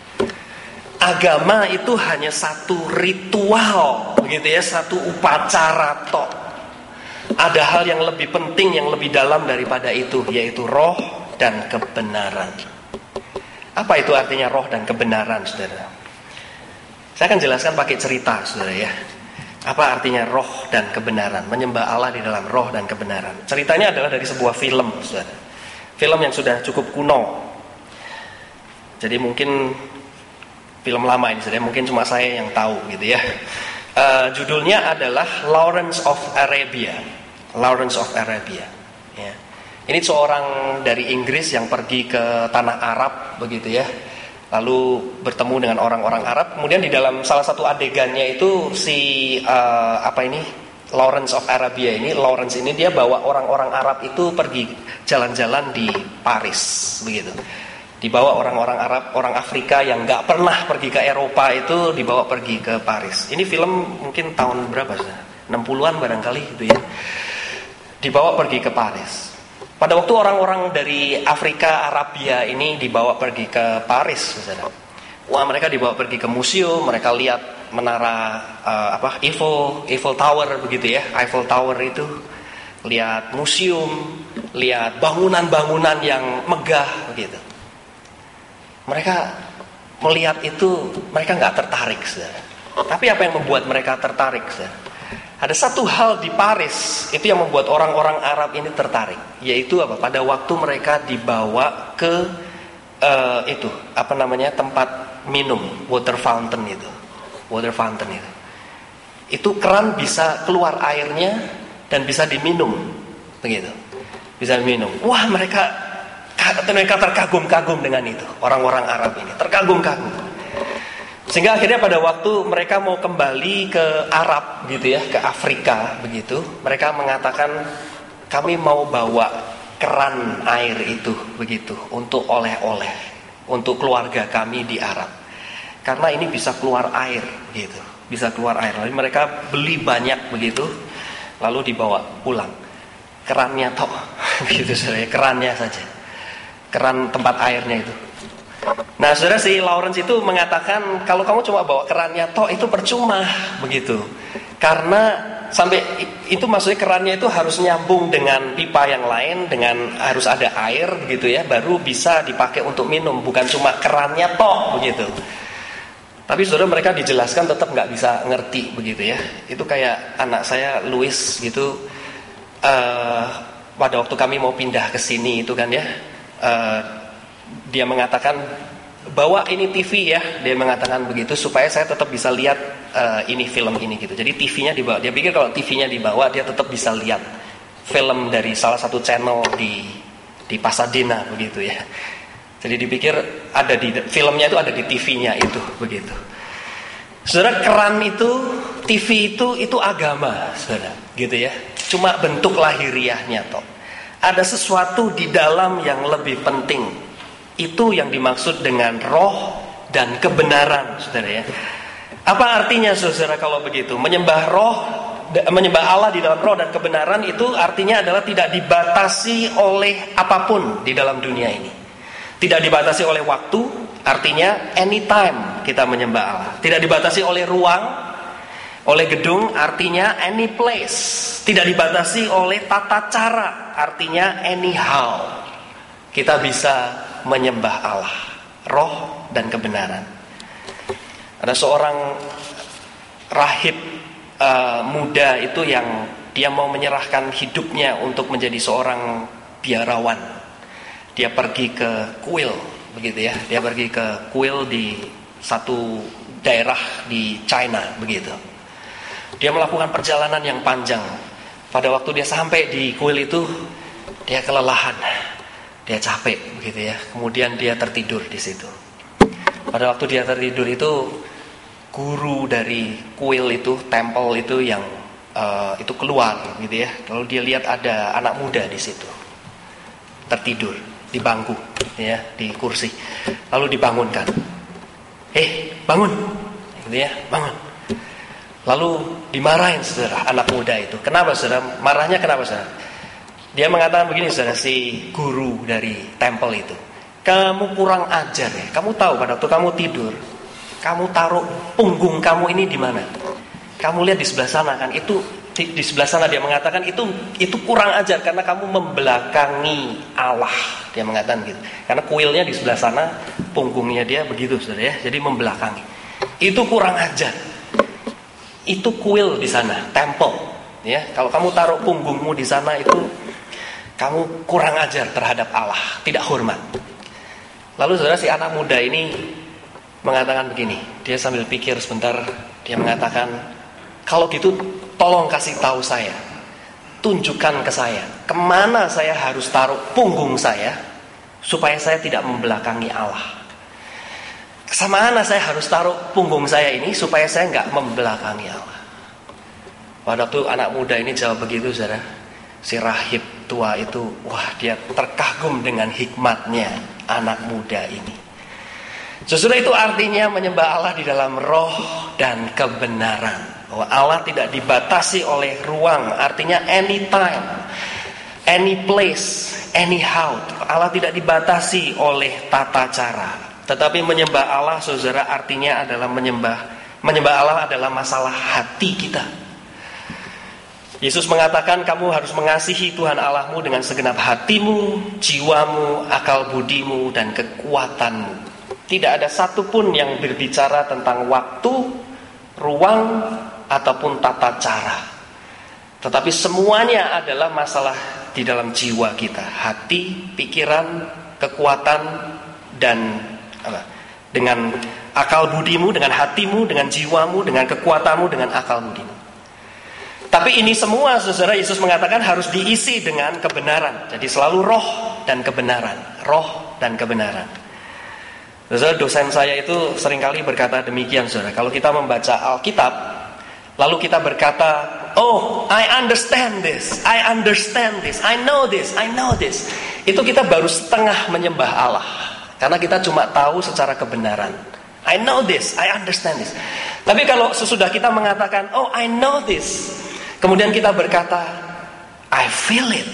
Agama itu hanya satu ritual, begitu ya, satu upacara tok. Ada hal yang lebih penting, yang lebih dalam daripada itu, yaitu roh dan kebenaran. Apa itu artinya roh dan kebenaran, saudara? Saya akan jelaskan pakai cerita, saudara ya. Apa artinya roh dan kebenaran? Menyembah Allah di dalam roh dan kebenaran. Ceritanya adalah dari sebuah film, saudara. Film yang sudah cukup kuno. Jadi mungkin film lama ini, saudara, mungkin cuma saya yang tahu gitu ya. Judulnya adalah Lawrence of Arabia. Lawrence of Arabia. Ya. Ini seorang dari Inggris yang pergi ke tanah Arab begitu ya. lalu bertemu dengan orang-orang Arab. Kemudian di dalam salah satu adegannya itu si Lawrence of Arabia ini, Lawrence ini dia bawa orang-orang Arab itu pergi jalan-jalan di Paris, begitu. Dibawa orang-orang Arab, orang Afrika yang nggak pernah pergi ke Eropa itu dibawa pergi ke Paris. Ini film mungkin tahun berapa sih? 60-an barangkali gitu ya. Dibawa pergi ke Paris. Pada waktu orang-orang dari Afrika, Arabia ini dibawa pergi ke Paris, saudara. Wah, mereka dibawa pergi ke museum, mereka lihat menara Eiffel Tower begitu ya, Eiffel Tower itu, lihat museum, lihat bangunan-bangunan yang megah begitu. Mereka melihat itu, mereka nggak tertarik, saudara. Tapi apa yang membuat mereka tertarik, saudara? Ada satu hal di Paris itu yang membuat orang-orang Arab ini tertarik, yaitu apa? Pada waktu mereka dibawa ke tempat minum, water fountain itu. Itu keran bisa keluar airnya dan bisa diminum, begitu. Bisa diminum. Wah, mereka terkagum-kagum dengan itu. Orang-orang Arab ini terkagum-kagum. Sehingga akhirnya pada waktu mereka mau kembali ke Arab gitu ya, ke Afrika begitu, mereka mengatakan kami mau bawa keran air itu begitu untuk oleh-oleh untuk keluarga kami di Arab. Karena ini bisa keluar air gitu, bisa keluar air. Lalu mereka beli banyak begitu, lalu dibawa pulang. Kerannya toh begitu saja, kerannya saja. Keran tempat airnya itu. Nah, saudara, si Lawrence itu mengatakan kalau kamu cuma bawa kerannya toh itu percuma begitu. Karena sampai itu maksudnya kerannya itu harus nyambung dengan pipa yang lain, dengan harus ada air begitu ya, baru bisa dipakai untuk minum, bukan cuma kerannya toh begitu. Tapi saudara, mereka dijelaskan tetap nggak bisa ngerti begitu ya. Itu kayak anak saya Louis gitu, pada waktu kami mau pindah ke sini itu kan ya. Dia mengatakan bawa ini TV ya, dia mengatakan begitu supaya saya tetap bisa lihat ini film ini gitu. Jadi TV-nya dibawa. Dia pikir kalau TV-nya dibawa dia tetap bisa lihat film dari salah satu channel di Pasadena begitu ya. Jadi dipikir ada di filmnya itu ada di TV-nya itu begitu. Saudara, keran itu, TV itu agama, saudara, gitu ya. Cuma bentuk lahiriahnya toh. Ada sesuatu di dalam yang lebih penting. Itu yang dimaksud dengan roh dan kebenaran, saudara ya. Apa artinya, saudara, kalau begitu? Menyembah Allah di dalam roh dan kebenaran itu artinya adalah tidak dibatasi oleh apapun di dalam dunia ini. Tidak dibatasi oleh waktu, artinya anytime kita menyembah Allah. Tidak dibatasi oleh ruang, oleh gedung, artinya any place. Tidak dibatasi oleh tata cara, artinya anyhow. Kita bisa menyembah Allah, roh dan kebenaran. Ada seorang rahib muda itu yang dia mau menyerahkan hidupnya untuk menjadi seorang biarawan. Dia pergi ke kuil, begitu ya. Dia pergi ke kuil di satu daerah di China, begitu. Dia melakukan perjalanan yang panjang. Pada waktu dia sampai di kuil itu, dia kelelahan. Dia capek begitu ya. Kemudian dia tertidur di situ. Pada waktu dia tertidur itu, guru dari kuil itu, temple itu yang itu keluar gitu ya. Lalu dia lihat ada anak muda di situ. Tertidur di bangku ya, di kursi. Lalu dibangunkan. Bangun. Gitu ya, bangun. Lalu dimarahin, saudara, anak muda itu. Kenapa, saudara? Marahnya kenapa, saudara? Dia mengatakan begini, saudara, si guru dari temple itu. Kamu kurang ajar ya. Kamu tahu pada waktu kamu tidur, kamu taruh punggung kamu ini di mana? Kamu lihat di sebelah sana kan? Itu di sebelah sana dia mengatakan itu kurang ajar karena kamu membelakangi Allah. Dia mengatakan gitu. Karena kuilnya di sebelah sana, punggungnya dia begitu, saudara ya. Jadi membelakangi. Itu kurang ajar. Itu kuil di sana, temple. Ya, kalau kamu taruh punggungmu di sana itu kamu kurang ajar terhadap Allah, tidak hormat. Lalu saudara, si anak muda ini mengatakan begini. Dia sambil pikir sebentar, dia mengatakan, kalau gitu tolong kasih tahu saya, tunjukkan ke saya, kemana saya harus taruh punggung saya supaya saya tidak membelakangi Allah. Kemana saya harus taruh punggung saya ini supaya saya nggak membelakangi Allah? Pada waktu anak muda ini jawab begitu, saudara, si rahib tua itu, wah, dia terkagum dengan hikmatnya anak muda ini. Sesudah itu artinya menyembah Allah di dalam roh dan kebenaran. Bahwa Allah tidak dibatasi oleh ruang, artinya anytime, any place, anyhow. Allah tidak dibatasi oleh tata cara. Tetapi menyembah Allah, saudara, artinya adalah menyembah Allah adalah masalah hati kita. Yesus mengatakan kamu harus mengasihi Tuhan Allahmu dengan segenap hatimu, jiwamu, akal budimu, dan kekuatanmu. Tidak ada satupun yang berbicara tentang waktu, ruang, ataupun tata cara. Tetapi semuanya adalah masalah di dalam jiwa kita. Hati, pikiran, kekuatan, dan dengan akal budimu, dengan hatimu, dengan jiwamu, dengan kekuatanmu, dengan akal budimu. Tapi ini semua, saudara, Yesus mengatakan harus diisi dengan kebenaran. Jadi selalu roh dan kebenaran. Roh dan kebenaran. Saudara, dosen saya itu seringkali berkata demikian, saudara. Kalau kita membaca Alkitab, lalu kita berkata, oh, I understand this, I understand this, I know this, I know this. Itu kita baru setengah menyembah Allah. Karena kita cuma tahu secara kebenaran. I know this, I understand this. Tapi kalau sesudah kita mengatakan, oh, I know this, kemudian kita berkata, I feel it.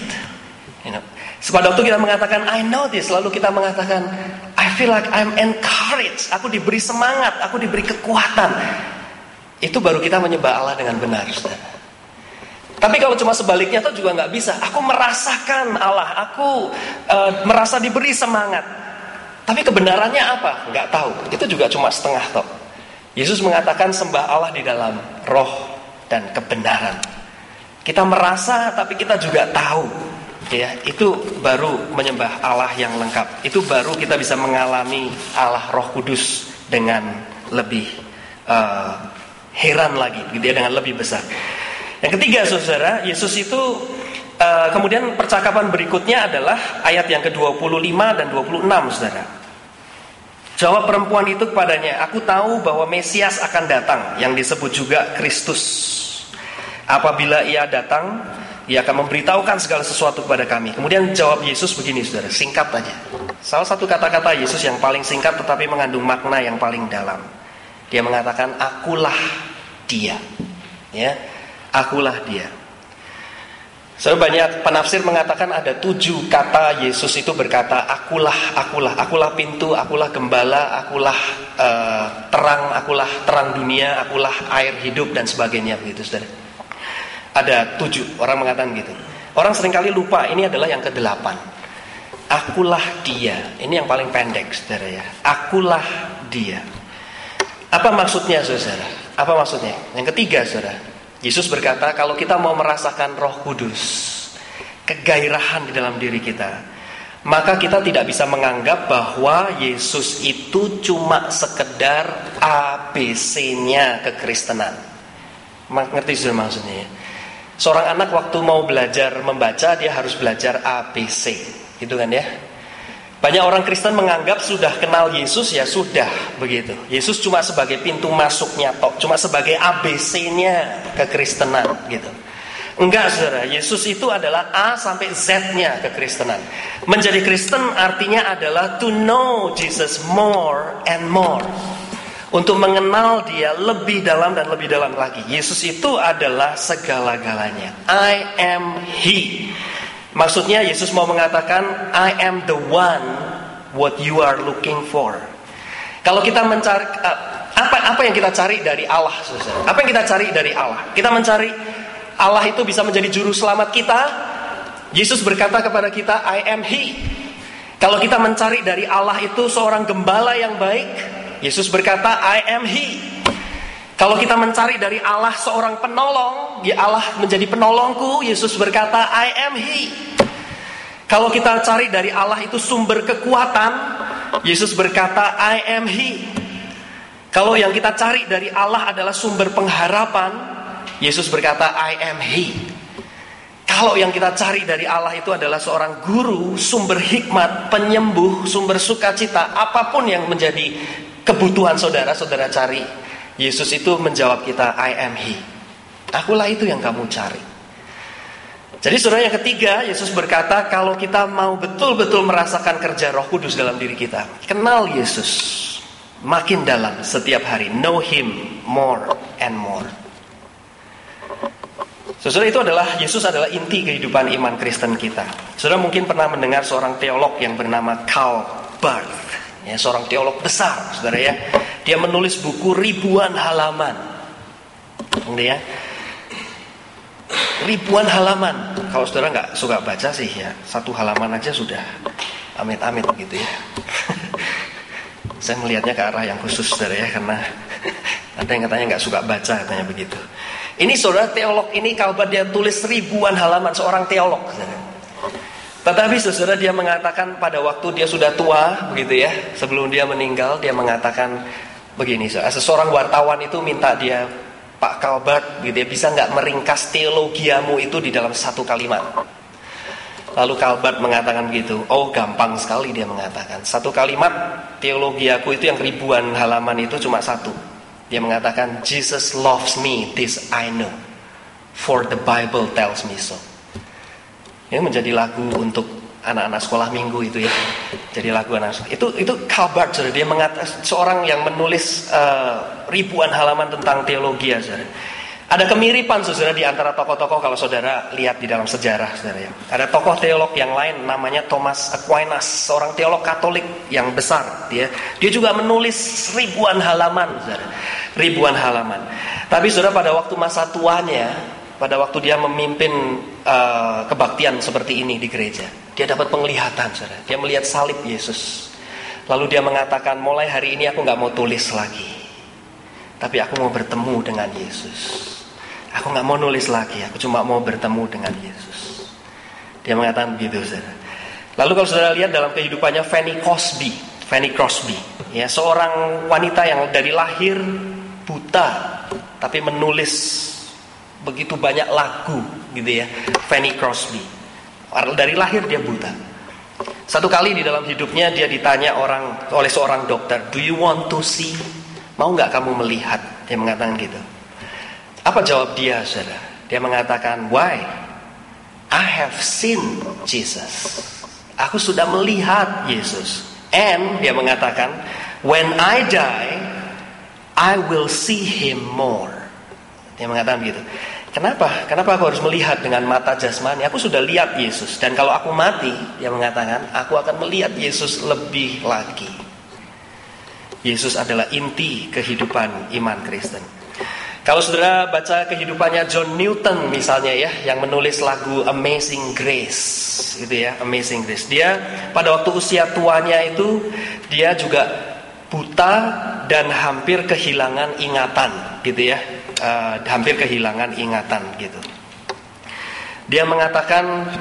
Pada waktu kita mengatakan, I know this, lalu kita mengatakan, I feel like I'm encouraged. Aku diberi semangat, aku diberi kekuatan. Itu baru kita menyembah Allah dengan benar, saudara. Tapi kalau cuma sebaliknya itu juga nggak bisa. Aku merasakan Allah, aku merasa diberi semangat. Tapi kebenarannya apa? Nggak tahu. Itu juga cuma setengah toh. Yesus mengatakan sembah Allah di dalam roh dan kebenaran. Kita merasa, tapi kita juga tahu. Ya, itu baru menyembah Allah yang lengkap. Itu baru kita bisa mengalami Allah Roh Kudus dengan lebih heran lagi, gitu ya, dengan lebih besar. Yang ketiga, saudara, Yesus itu kemudian percakapan berikutnya adalah ayat yang ke-25 dan 26, saudara. Jawab perempuan itu kepadanya, aku tahu bahwa Mesias akan datang, yang disebut juga Kristus. Apabila ia datang, ia akan memberitahukan segala sesuatu kepada kami. Kemudian jawab Yesus begini, saudara, singkat aja. Salah satu kata-kata Yesus yang paling singkat tetapi mengandung makna yang paling dalam. Dia mengatakan, akulah dia. Ya, akulah dia. Banyak penafsir mengatakan ada 7 kata Yesus itu berkata, akulah, akulah, akulah pintu, akulah gembala, akulah akulah terang dunia, akulah air hidup, dan sebagainya, begitu, saudara. Ada 7, orang mengatakan gitu. Orang seringkali lupa, ini adalah yang ke-8. Akulah dia. Ini yang paling pendek, saudara, ya. Akulah dia. Apa maksudnya, saudara? Apa maksudnya? Yang ketiga, saudara, Yesus berkata, kalau kita mau merasakan Roh Kudus, kegairahan di dalam diri kita, maka kita tidak bisa menganggap bahwa Yesus itu cuma sekedar ABC-nya kekristenan. Ngerti sudah maksudnya? Seorang anak waktu mau belajar membaca, dia harus belajar ABC, gitu kan ya? Banyak orang Kristen menganggap sudah kenal Yesus, ya sudah begitu. Yesus cuma sebagai pintu masuknya tok, cuma sebagai ABC-nya kekristenan, gitu. Enggak, saudara. Yesus itu adalah A sampai Z-nya kekristenan. Menjadi Kristen artinya adalah to know Jesus more and more. Untuk mengenal dia lebih dalam dan lebih dalam lagi. Yesus itu adalah segala-galanya. I am He. Maksudnya Yesus mau mengatakan, I am the one what you are looking for. Kalau kita mencari apa yang kita cari dari Allah, saudara? Apa yang kita cari dari Allah? Kita mencari Allah itu bisa menjadi juru selamat kita. Yesus berkata kepada kita, I am He. Kalau kita mencari dari Allah itu seorang gembala yang baik, Yesus berkata, I am He. Kalau kita mencari dari Allah seorang penolong, ya Allah menjadi penolongku, Yesus berkata, I am He. Kalau kita cari dari Allah itu sumber kekuatan, Yesus berkata, I am He. Kalau yang kita cari dari Allah adalah sumber pengharapan, Yesus berkata, I am He. Kalau yang kita cari dari Allah itu adalah seorang guru, sumber hikmat, penyembuh, sumber sukacita, apapun yang menjadi kebutuhan saudara cari, Yesus itu menjawab kita, I am He. Akulah itu yang kamu cari. Jadi saudara, yang ketiga, Yesus berkata, kalau kita mau betul-betul merasakan kerja Roh Kudus dalam diri kita, kenal Yesus makin dalam setiap hari. Know Him more and more. Saudara, itu adalah, Yesus adalah inti kehidupan iman Kristen kita. Saudara mungkin pernah mendengar seorang teolog yang bernama Karl Barth, ya, seorang teolog besar, saudara ya. Dia menulis buku ribuan halaman, ya, ribuan halaman. Kalau saudara nggak suka baca sih ya, satu halaman aja sudah amit-amit gitu ya. Saya melihatnya ke arah yang khusus, saudara ya, karena ada yang katanya nggak suka baca, katanya begitu. Ini saudara teolog ini, kalau dia tulis ribuan halaman, seorang teolog, saudara. Tetapi saudara, dia mengatakan pada waktu dia sudah tua, begitu ya, sebelum dia meninggal, dia mengatakan begini, saudara. Seseorang wartawan itu minta dia, Pak Calvert, gitu ya, bisa nggak meringkas teologiamu itu di dalam satu kalimat? Lalu Calvert mengatakan begitu. Oh, gampang sekali, dia mengatakan. Satu kalimat teologiaku itu yang ribuan halaman itu cuma satu. Dia mengatakan, Jesus loves me, this I know, for the Bible tells me so. Ini menjadi lagu untuk anak-anak sekolah minggu itu ya. Jadi lagu anak sekolah. Itu Calvert, saudara. Dia mengatakan, seorang yang menulis ribuan halaman tentang teologi, saudara. Ada kemiripan, saudara, di antara tokoh-tokoh kalau saudara lihat di dalam sejarah, saudara ya. Ada tokoh teolog yang lain namanya Thomas Aquinas, seorang teolog Katolik yang besar. Dia juga menulis ribuan halaman, saudara. Ribuan halaman. Tapi saudara, pada waktu masa tuanya, pada waktu dia memimpin kebaktian seperti ini di gereja, dia dapat penglihatan, saudara. Dia melihat salib Yesus. Lalu dia mengatakan, mulai hari ini aku gak mau tulis lagi, tapi aku mau bertemu dengan Yesus. Aku gak mau nulis lagi, aku cuma mau bertemu dengan Yesus. Dia mengatakan begitu, saudara. Lalu kalau saudara lihat dalam kehidupannya Fanny Crosby, ya, seorang wanita yang dari lahir buta, tapi menulis begitu banyak lagu, gitu ya. Fanny Crosby, dari lahir dia buta. Satu kali di dalam hidupnya dia ditanya oleh seorang dokter, do you want to see? Mau gak kamu melihat? Dia mengatakan gitu. Apa jawab dia, saudara? Dia mengatakan, why? I have seen Jesus. Aku sudah melihat Yesus. And dia mengatakan, when I die, I will see Him more. Dia mengatakan begitu. Kenapa? Kenapa aku harus melihat dengan mata jasmani? Aku sudah lihat Yesus. Dan kalau aku mati, dia mengatakan, aku akan melihat Yesus lebih lagi. Yesus adalah inti kehidupan iman Kristen. Kalau saudara baca kehidupannya John Newton misalnya ya, yang menulis lagu Amazing Grace, gitu ya, Amazing Grace. Dia pada waktu usia tuanya itu, dia juga buta dan hampir kehilangan ingatan, gitu ya, hampir kehilangan ingatan, gitu. Dia mengatakan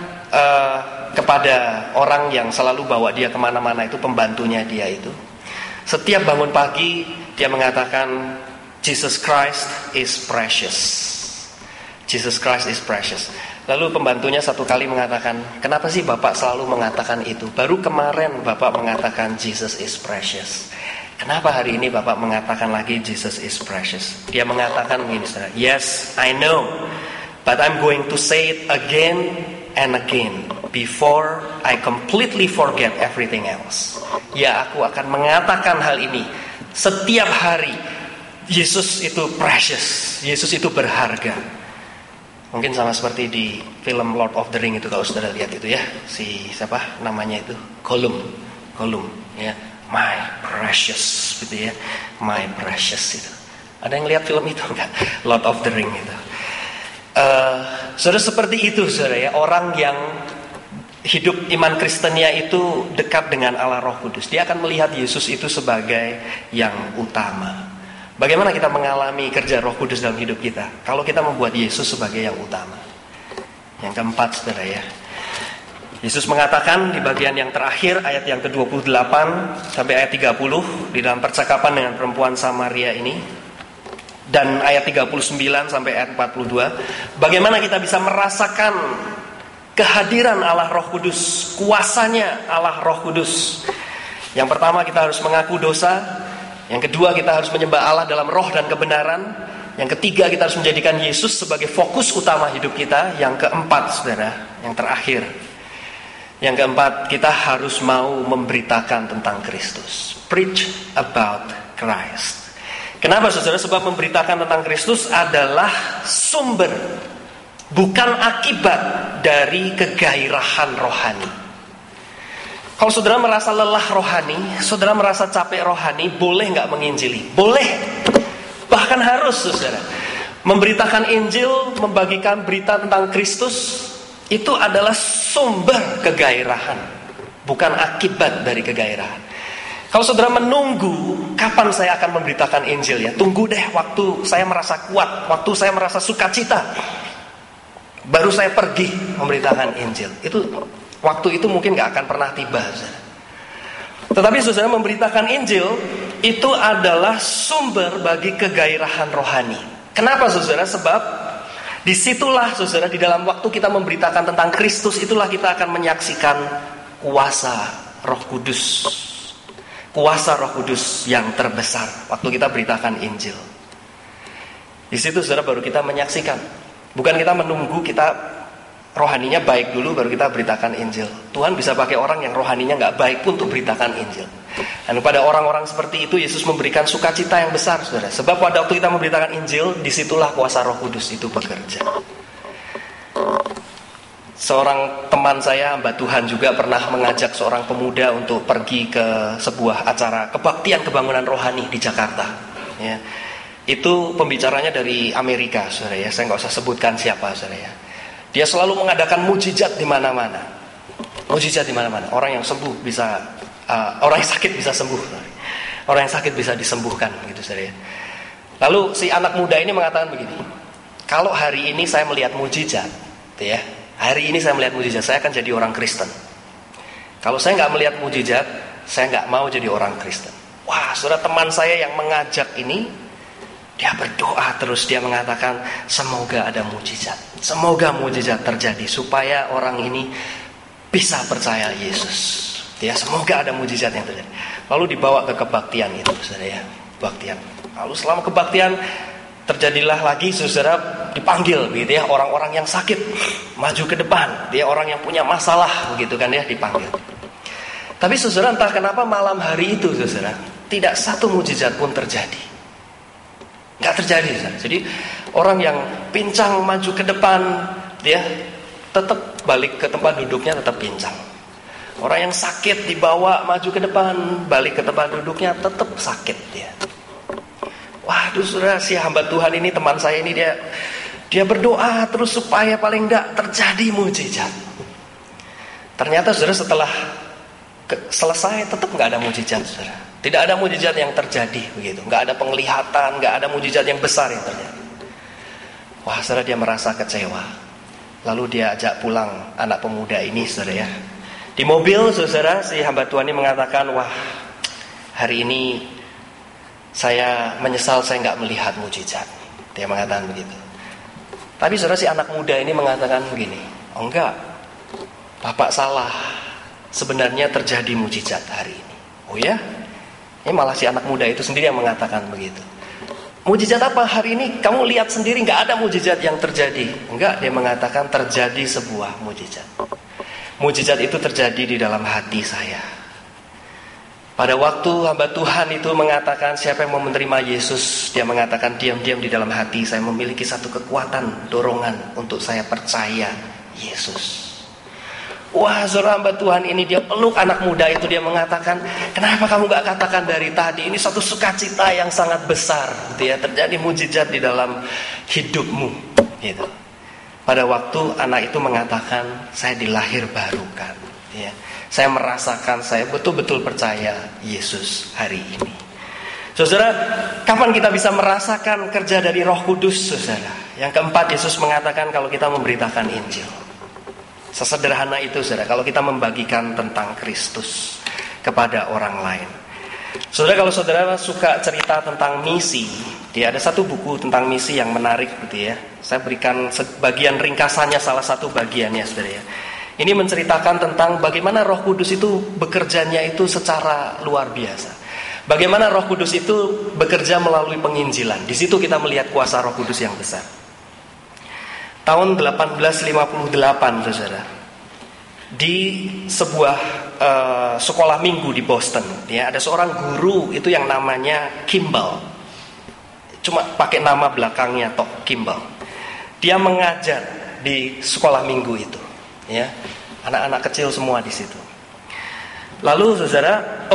kepada orang yang selalu bawa dia kemana-mana itu, pembantunya dia itu, setiap bangun pagi dia mengatakan, Jesus Christ is precious. Jesus Christ is precious. Lalu pembantunya satu kali mengatakan, kenapa sih Bapak selalu mengatakan itu? Baru kemarin Bapak mengatakan Jesus is precious. Kenapa hari ini Bapak mengatakan lagi Jesus is precious? Dia mengatakan begini, saudara, yes, I know, but I'm going to say it again and again before I completely forget everything else. Ya, aku akan mengatakan hal ini setiap hari. Yesus itu precious, Yesus itu berharga. Mungkin sama seperti di film Lord of the Ring itu, kalau saudara lihat itu ya, si siapa namanya itu, Gollum ya, my precious gitu ya, my precious itu. Ada yang lihat film itu enggak? Lord of the Ring itu. Saudara, seperti itu, saudara ya, orang yang hidup iman Kristennya itu dekat dengan Allah Roh Kudus, dia akan melihat Yesus itu sebagai yang utama. Bagaimana kita mengalami kerja Roh Kudus dalam hidup kita? Kalau kita membuat Yesus sebagai yang utama. Yang keempat, saudara ya, Yesus mengatakan di bagian yang terakhir, ayat yang ke-28 sampai ayat 30, di dalam percakapan dengan perempuan Samaria ini, dan ayat 39 sampai ayat 42, bagaimana kita bisa merasakan kehadiran Allah Roh Kudus, kuasanya Allah Roh Kudus. Yang pertama, kita harus mengaku dosa. Yang kedua, kita harus menyembah Allah dalam roh dan kebenaran. Yang ketiga, kita harus menjadikan Yesus sebagai fokus utama hidup kita. Yang keempat, saudara, yang terakhir, yang keempat, kita harus mau memberitakan tentang Kristus. Preach about Christ. Kenapa, saudara? Sebab memberitakan tentang Kristus adalah sumber, bukan akibat dari kegairahan rohani. Kalau saudara merasa lelah rohani, saudara merasa capek rohani, boleh nggak menginjili? Boleh. Bahkan harus, saudara. Memberitakan Injil, membagikan berita tentang Kristus, itu adalah sumber kegairahan, bukan akibat dari kegairahan. Kalau saudara menunggu kapan saya akan memberitakan Injil, ya tunggu deh waktu saya merasa kuat, waktu saya merasa sukacita, baru saya pergi memberitakan Injil. Waktu itu mungkin gak akan pernah tiba, saudara. Tetapi saudara, memberitakan Injil itu adalah sumber bagi kegairahan rohani. Kenapa, saudara? Sebab disitulah, saudara, di dalam waktu kita memberitakan tentang Kristus, itulah kita akan menyaksikan kuasa Roh Kudus. Kuasa Roh Kudus yang terbesar waktu kita beritakan Injil. Di situ, saudara, baru kita menyaksikan. Bukan kita menunggu kita rohaninya baik dulu baru kita beritakan Injil. Tuhan bisa pakai orang yang rohaninya gak baik pun untuk beritakan Injil. Dan pada orang-orang seperti itu Yesus memberikan sukacita yang besar, saudara. Sebab pada waktu kita memberitakan Injil, disitulah kuasa Roh Kudus itu bekerja. Seorang teman saya, hamba Tuhan, juga pernah mengajak seorang pemuda untuk pergi ke sebuah acara kebaktian kebangunan rohani di Jakarta, ya. Itu pembicaranya dari Amerika, saudara, ya. Saya nggak usah sebutkan siapa, saudara, ya. Dia selalu mengadakan mujizat di mana-mana. Mujizat di mana-mana. Orang yang sembuh bisa, orang yang sakit bisa sembuh. Orang yang sakit bisa disembuhkan, gitu, saudara. Lalu si anak muda ini mengatakan begini, kalau hari ini saya melihat mujizat, gitu ya, hari ini saya melihat mujizat, saya akan jadi orang Kristen. Kalau saya nggak melihat mujizat, saya nggak mau jadi orang Kristen. Wah, saudara, teman saya yang mengajak ini, dia berdoa terus, dia mengatakan semoga ada mujizat, semoga mujizat terjadi supaya orang ini bisa percaya Yesus. Ya, semoga ada mujizat yang terjadi. Lalu dibawa ke kebaktian itu, saudara, ya, kebaktian. Lalu selama kebaktian terjadilah lagi, saudara, dipanggil, begitu ya, orang-orang yang sakit maju ke depan, dia orang yang punya masalah, begitu kan ya, dipanggil. Tapi saudara, entah kenapa malam hari itu, saudara, tidak satu mujizat pun terjadi. Nggak terjadi, saudara. Jadi orang yang pincang maju ke depan, dia tetap balik ke tempat duduknya, tetap pincang. Orang yang sakit dibawa maju ke depan, balik ke tempat duduknya, tetap sakit dia. Waduh, saudara, si hamba Tuhan ini, teman saya ini, dia berdoa terus supaya paling nggak terjadi mujizat. Ternyata, saudara, setelah selesai tetap nggak ada mujizat, saudara. Tidak ada mujizat yang terjadi, begitu. Nggak ada penglihatan, nggak ada mujizat yang besar yang terjadi. Wah, saudara, dia merasa kecewa. Lalu dia ajak pulang anak pemuda ini, saudara, ya. Di mobil, saudara, si hamba Tuhan ini mengatakan, wah, hari ini saya menyesal saya nggak melihat mujizat. Dia mengatakan begitu. Tapi saudara, si anak muda ini mengatakan begini, oh enggak, Bapak salah. Sebenarnya terjadi mujizat hari ini. Oh ya? Ini malah si anak muda itu sendiri yang mengatakan begitu. Mujizat apa hari ini? Kamu lihat sendiri nggak ada mujizat yang terjadi. Enggak, dia mengatakan terjadi sebuah mujizat. Mujizat itu terjadi di dalam hati saya. Pada waktu hamba Tuhan itu mengatakan siapa yang mau menerima Yesus, dia mengatakan diam-diam di dalam hati saya memiliki satu kekuatan, dorongan untuk saya percaya Yesus. Wah, saudara, hamba Tuhan ini dia peluk anak muda itu, dia mengatakan, kenapa kamu gak katakan dari tadi? Ini suatu sukacita yang sangat besar, gitu ya, terjadi mujizat di dalam hidupmu, gitu. Pada waktu anak itu mengatakan, saya dilahir barukan, ya. Saya merasakan, saya betul-betul percaya Yesus hari ini. Saudara, kapan kita bisa merasakan kerja dari Roh Kudus, saudara? Yang keempat, Yesus mengatakan kalau kita memberitakan Injil. Sesederhana itu, saudara, kalau kita membagikan tentang Kristus kepada orang lain. Saudara, kalau saudara suka cerita tentang misi, dia ada satu buku tentang misi yang menarik, gitu ya. Saya berikan sebagian ringkasannya, salah satu bagiannya, saudara, ya. Ini menceritakan tentang bagaimana Roh Kudus itu bekerjanya itu secara luar biasa. Bagaimana Roh Kudus itu bekerja melalui penginjilan. Di situ kita melihat kuasa Roh Kudus yang besar. Tahun 1858, saudara, di sebuah sekolah minggu di Boston, ya, ada seorang guru itu yang namanya Kimball. Cuma pakai nama belakangnya toh, Kimball. Dia mengajar di sekolah minggu itu, ya, anak-anak kecil semua di situ. Lalu saudara,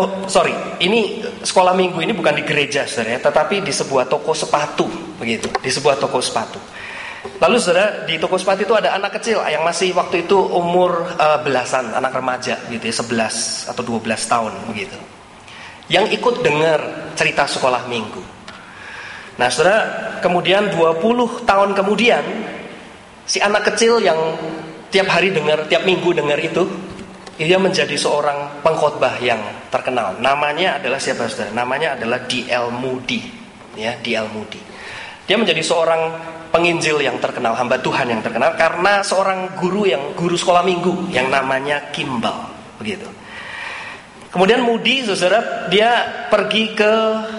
ini sekolah minggu ini bukan di gereja saudara, tetapi di sebuah toko sepatu, begitu, di sebuah toko sepatu. Lalu saudara, di toko sepatu itu ada anak kecil yang masih waktu itu umur belasan, anak remaja gitu ya, 11 atau 12 tahun begitu, yang ikut dengar cerita sekolah minggu. Nah saudara, kemudian 20 tahun kemudian, si anak kecil yang tiap hari dengar, tiap minggu dengar itu, dia menjadi seorang pengkhotbah yang terkenal. Namanya adalah siapa saudara? Namanya adalah D.L. Moody, ya, D.L. Moody. Dia menjadi seorang penginjil yang terkenal, hamba Tuhan yang terkenal karena seorang guru sekolah minggu yang namanya Kimball, begitu. Kemudian Moody, saudara, dia pergi ke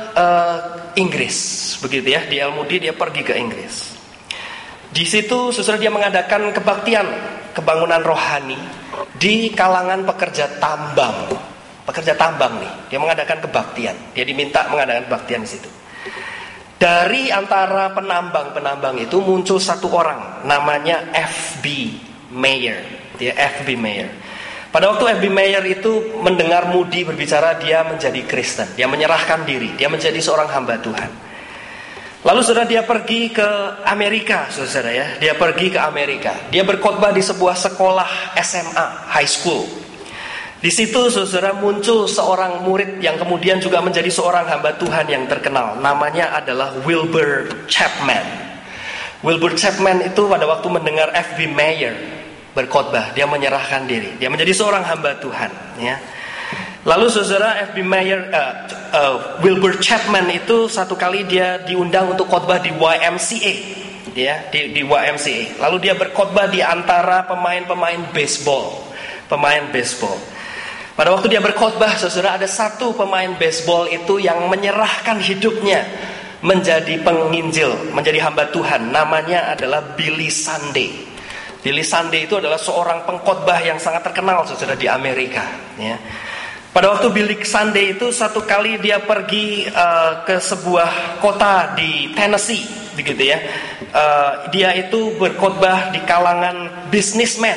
Inggris, begitu ya. D.L. Moody dia pergi ke Inggris. Di situ, saudara, dia mengadakan kebaktian, kebangunan rohani di kalangan pekerja tambang nih. Dia mengadakan kebaktian. Dia diminta mengadakan kebaktian di situ. Dari antara penambang itu muncul satu orang namanya F.B. Meyer. Dia F.B. Meyer. Pada waktu F.B. Meyer itu mendengar Moody berbicara, dia menjadi Kristen. Dia menyerahkan diri. Dia menjadi seorang hamba Tuhan. Lalu saudara, dia pergi ke Amerika, saudara ya. Dia pergi ke Amerika. Dia berkhotbah di sebuah sekolah SMA, high school. Di situ saudara muncul seorang murid yang kemudian juga menjadi seorang hamba Tuhan yang terkenal. Namanya adalah Wilbur Chapman. Wilbur Chapman itu pada waktu mendengar F.B. Meyer berkhotbah, dia menyerahkan diri. Dia menjadi seorang hamba Tuhan, ya. Lalu saudara, Wilbur Chapman itu satu kali dia diundang untuk khotbah di YMCA, ya, di YMCA. Lalu dia berkhotbah di antara pemain baseball. Pada waktu dia berkhotbah, saudara, ada satu pemain baseball itu yang menyerahkan hidupnya menjadi penginjil, menjadi hamba Tuhan. Namanya adalah Billy Sunday. Billy Sunday itu adalah seorang pengkhotbah yang sangat terkenal, saudara, di Amerika, ya. Pada waktu Billy Sunday itu satu kali dia pergi ke sebuah kota di Tennessee, begitu ya. Dia itu berkhotbah di kalangan businessman.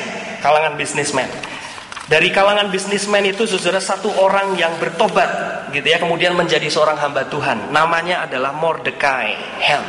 Dari kalangan businessman itu saudara, satu orang yang bertobat, gitu ya, kemudian menjadi seorang hamba Tuhan. Namanya adalah Mordecai Ham.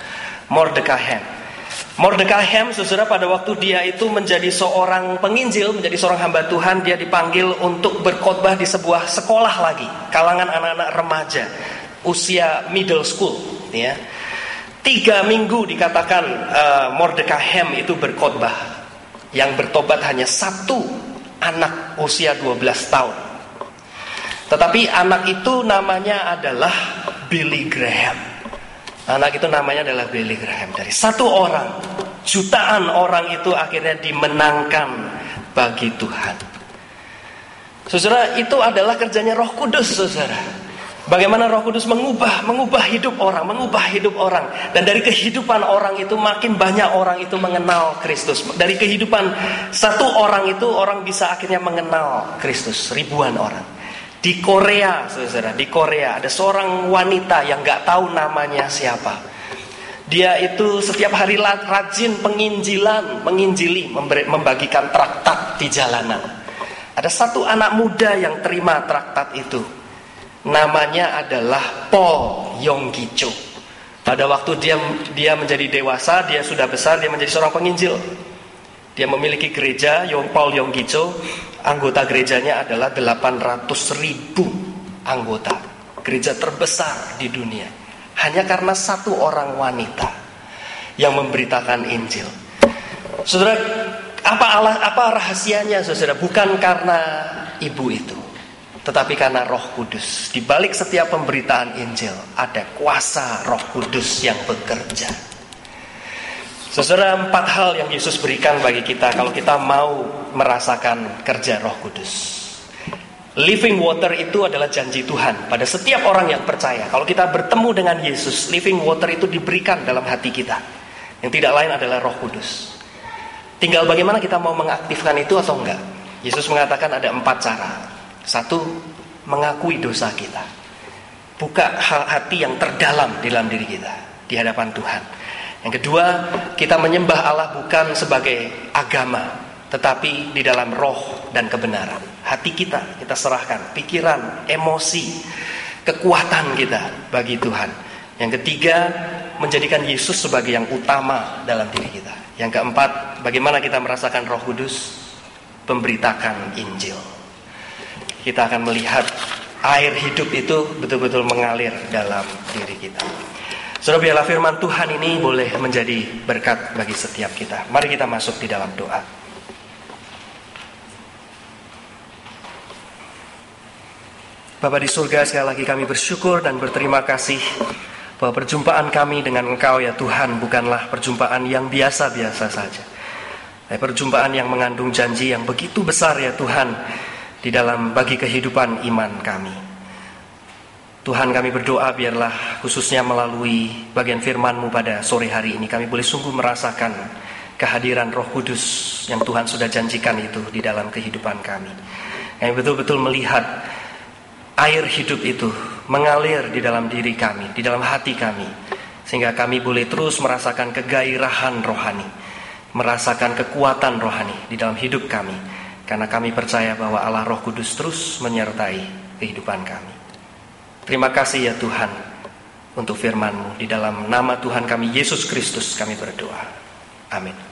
Mordecai Ham, saudara, pada waktu dia itu menjadi seorang penginjil, menjadi seorang hamba Tuhan, dia dipanggil untuk berkhotbah di sebuah sekolah lagi, kalangan anak-anak remaja, usia middle school, ya. 3 minggu dikatakan Mordecai Ham itu berkhotbah. Yang bertobat hanya satu anak usia 12 tahun. Tetapi anak itu namanya adalah Billy Graham. Anak itu namanya adalah Billy Graham. Dari satu orang, jutaan orang itu akhirnya dimenangkan bagi Tuhan. Saudara, itu adalah kerjanya Roh Kudus, saudara. Bagaimana Roh Kudus mengubah hidup orang. Dan dari kehidupan orang itu makin banyak orang itu mengenal Kristus. Dari kehidupan satu orang itu orang bisa akhirnya mengenal Kristus, ribuan orang. Di Korea, saudara, ada seorang wanita yang gak tahu namanya siapa. Dia itu setiap hari rajin menginjili, membagikan traktat di jalanan. Ada satu anak muda yang terima traktat itu. Namanya adalah Paul Yonggi-cho. Pada waktu dia menjadi dewasa, dia sudah besar, dia menjadi seorang penginjil. Dia memiliki gereja, Paul Yonggi-cho. Anggota gerejanya adalah 800.000 anggota. Gereja terbesar di dunia. Hanya karena satu orang wanita yang memberitakan Injil. Saudara, apa rahasianya, saudara? Bukan karena ibu itu, tetapi karena Roh Kudus. Di balik setiap pemberitaan Injil ada kuasa Roh Kudus yang bekerja. Saudara, 4 hal yang Yesus berikan bagi kita kalau kita mau merasakan kerja Roh Kudus. Living water itu adalah janji Tuhan pada setiap orang yang percaya. Kalau kita bertemu dengan Yesus, living water itu diberikan dalam hati kita. Yang tidak lain adalah Roh Kudus. Tinggal bagaimana kita mau mengaktifkan itu atau enggak. Yesus mengatakan ada 4 cara. 1, mengakui dosa kita. Buka hati yang terdalam di dalam diri kita di hadapan Tuhan. Yang kedua, kita menyembah Allah bukan sebagai agama, tetapi di dalam roh dan kebenaran. Hati kita serahkan, pikiran, emosi, kekuatan kita bagi Tuhan. Yang ketiga, menjadikan Yesus sebagai yang utama dalam diri kita. Yang keempat, bagaimana kita merasakan Roh Kudus? Pemberitakan Injil. Kita akan melihat air hidup itu betul-betul mengalir dalam diri kita. Saudara, biarlah firman Tuhan ini boleh menjadi berkat bagi setiap kita. Mari kita masuk di dalam doa. Bapa di surga, sekali lagi kami bersyukur dan berterima kasih bahwa perjumpaan kami dengan Engkau ya Tuhan bukanlah perjumpaan yang biasa-biasa saja. Tapi perjumpaan yang mengandung janji yang begitu besar ya Tuhan di dalam bagi kehidupan iman kami. Tuhan, kami berdoa biarlah khususnya melalui bagian firman-Mu pada sore hari ini kami boleh sungguh merasakan kehadiran Roh Kudus yang Tuhan sudah janjikan itu di dalam kehidupan kami. Kami betul-betul melihat air hidup itu mengalir di dalam diri kami, di dalam hati kami, sehingga kami boleh terus merasakan kegairahan rohani, merasakan kekuatan rohani di dalam hidup kami, karena kami percaya bahwa Allah Roh Kudus terus menyertai kehidupan kami. Terima kasih ya Tuhan untuk firman-Mu. Di dalam nama Tuhan kami Yesus Kristus kami berdoa. Amin.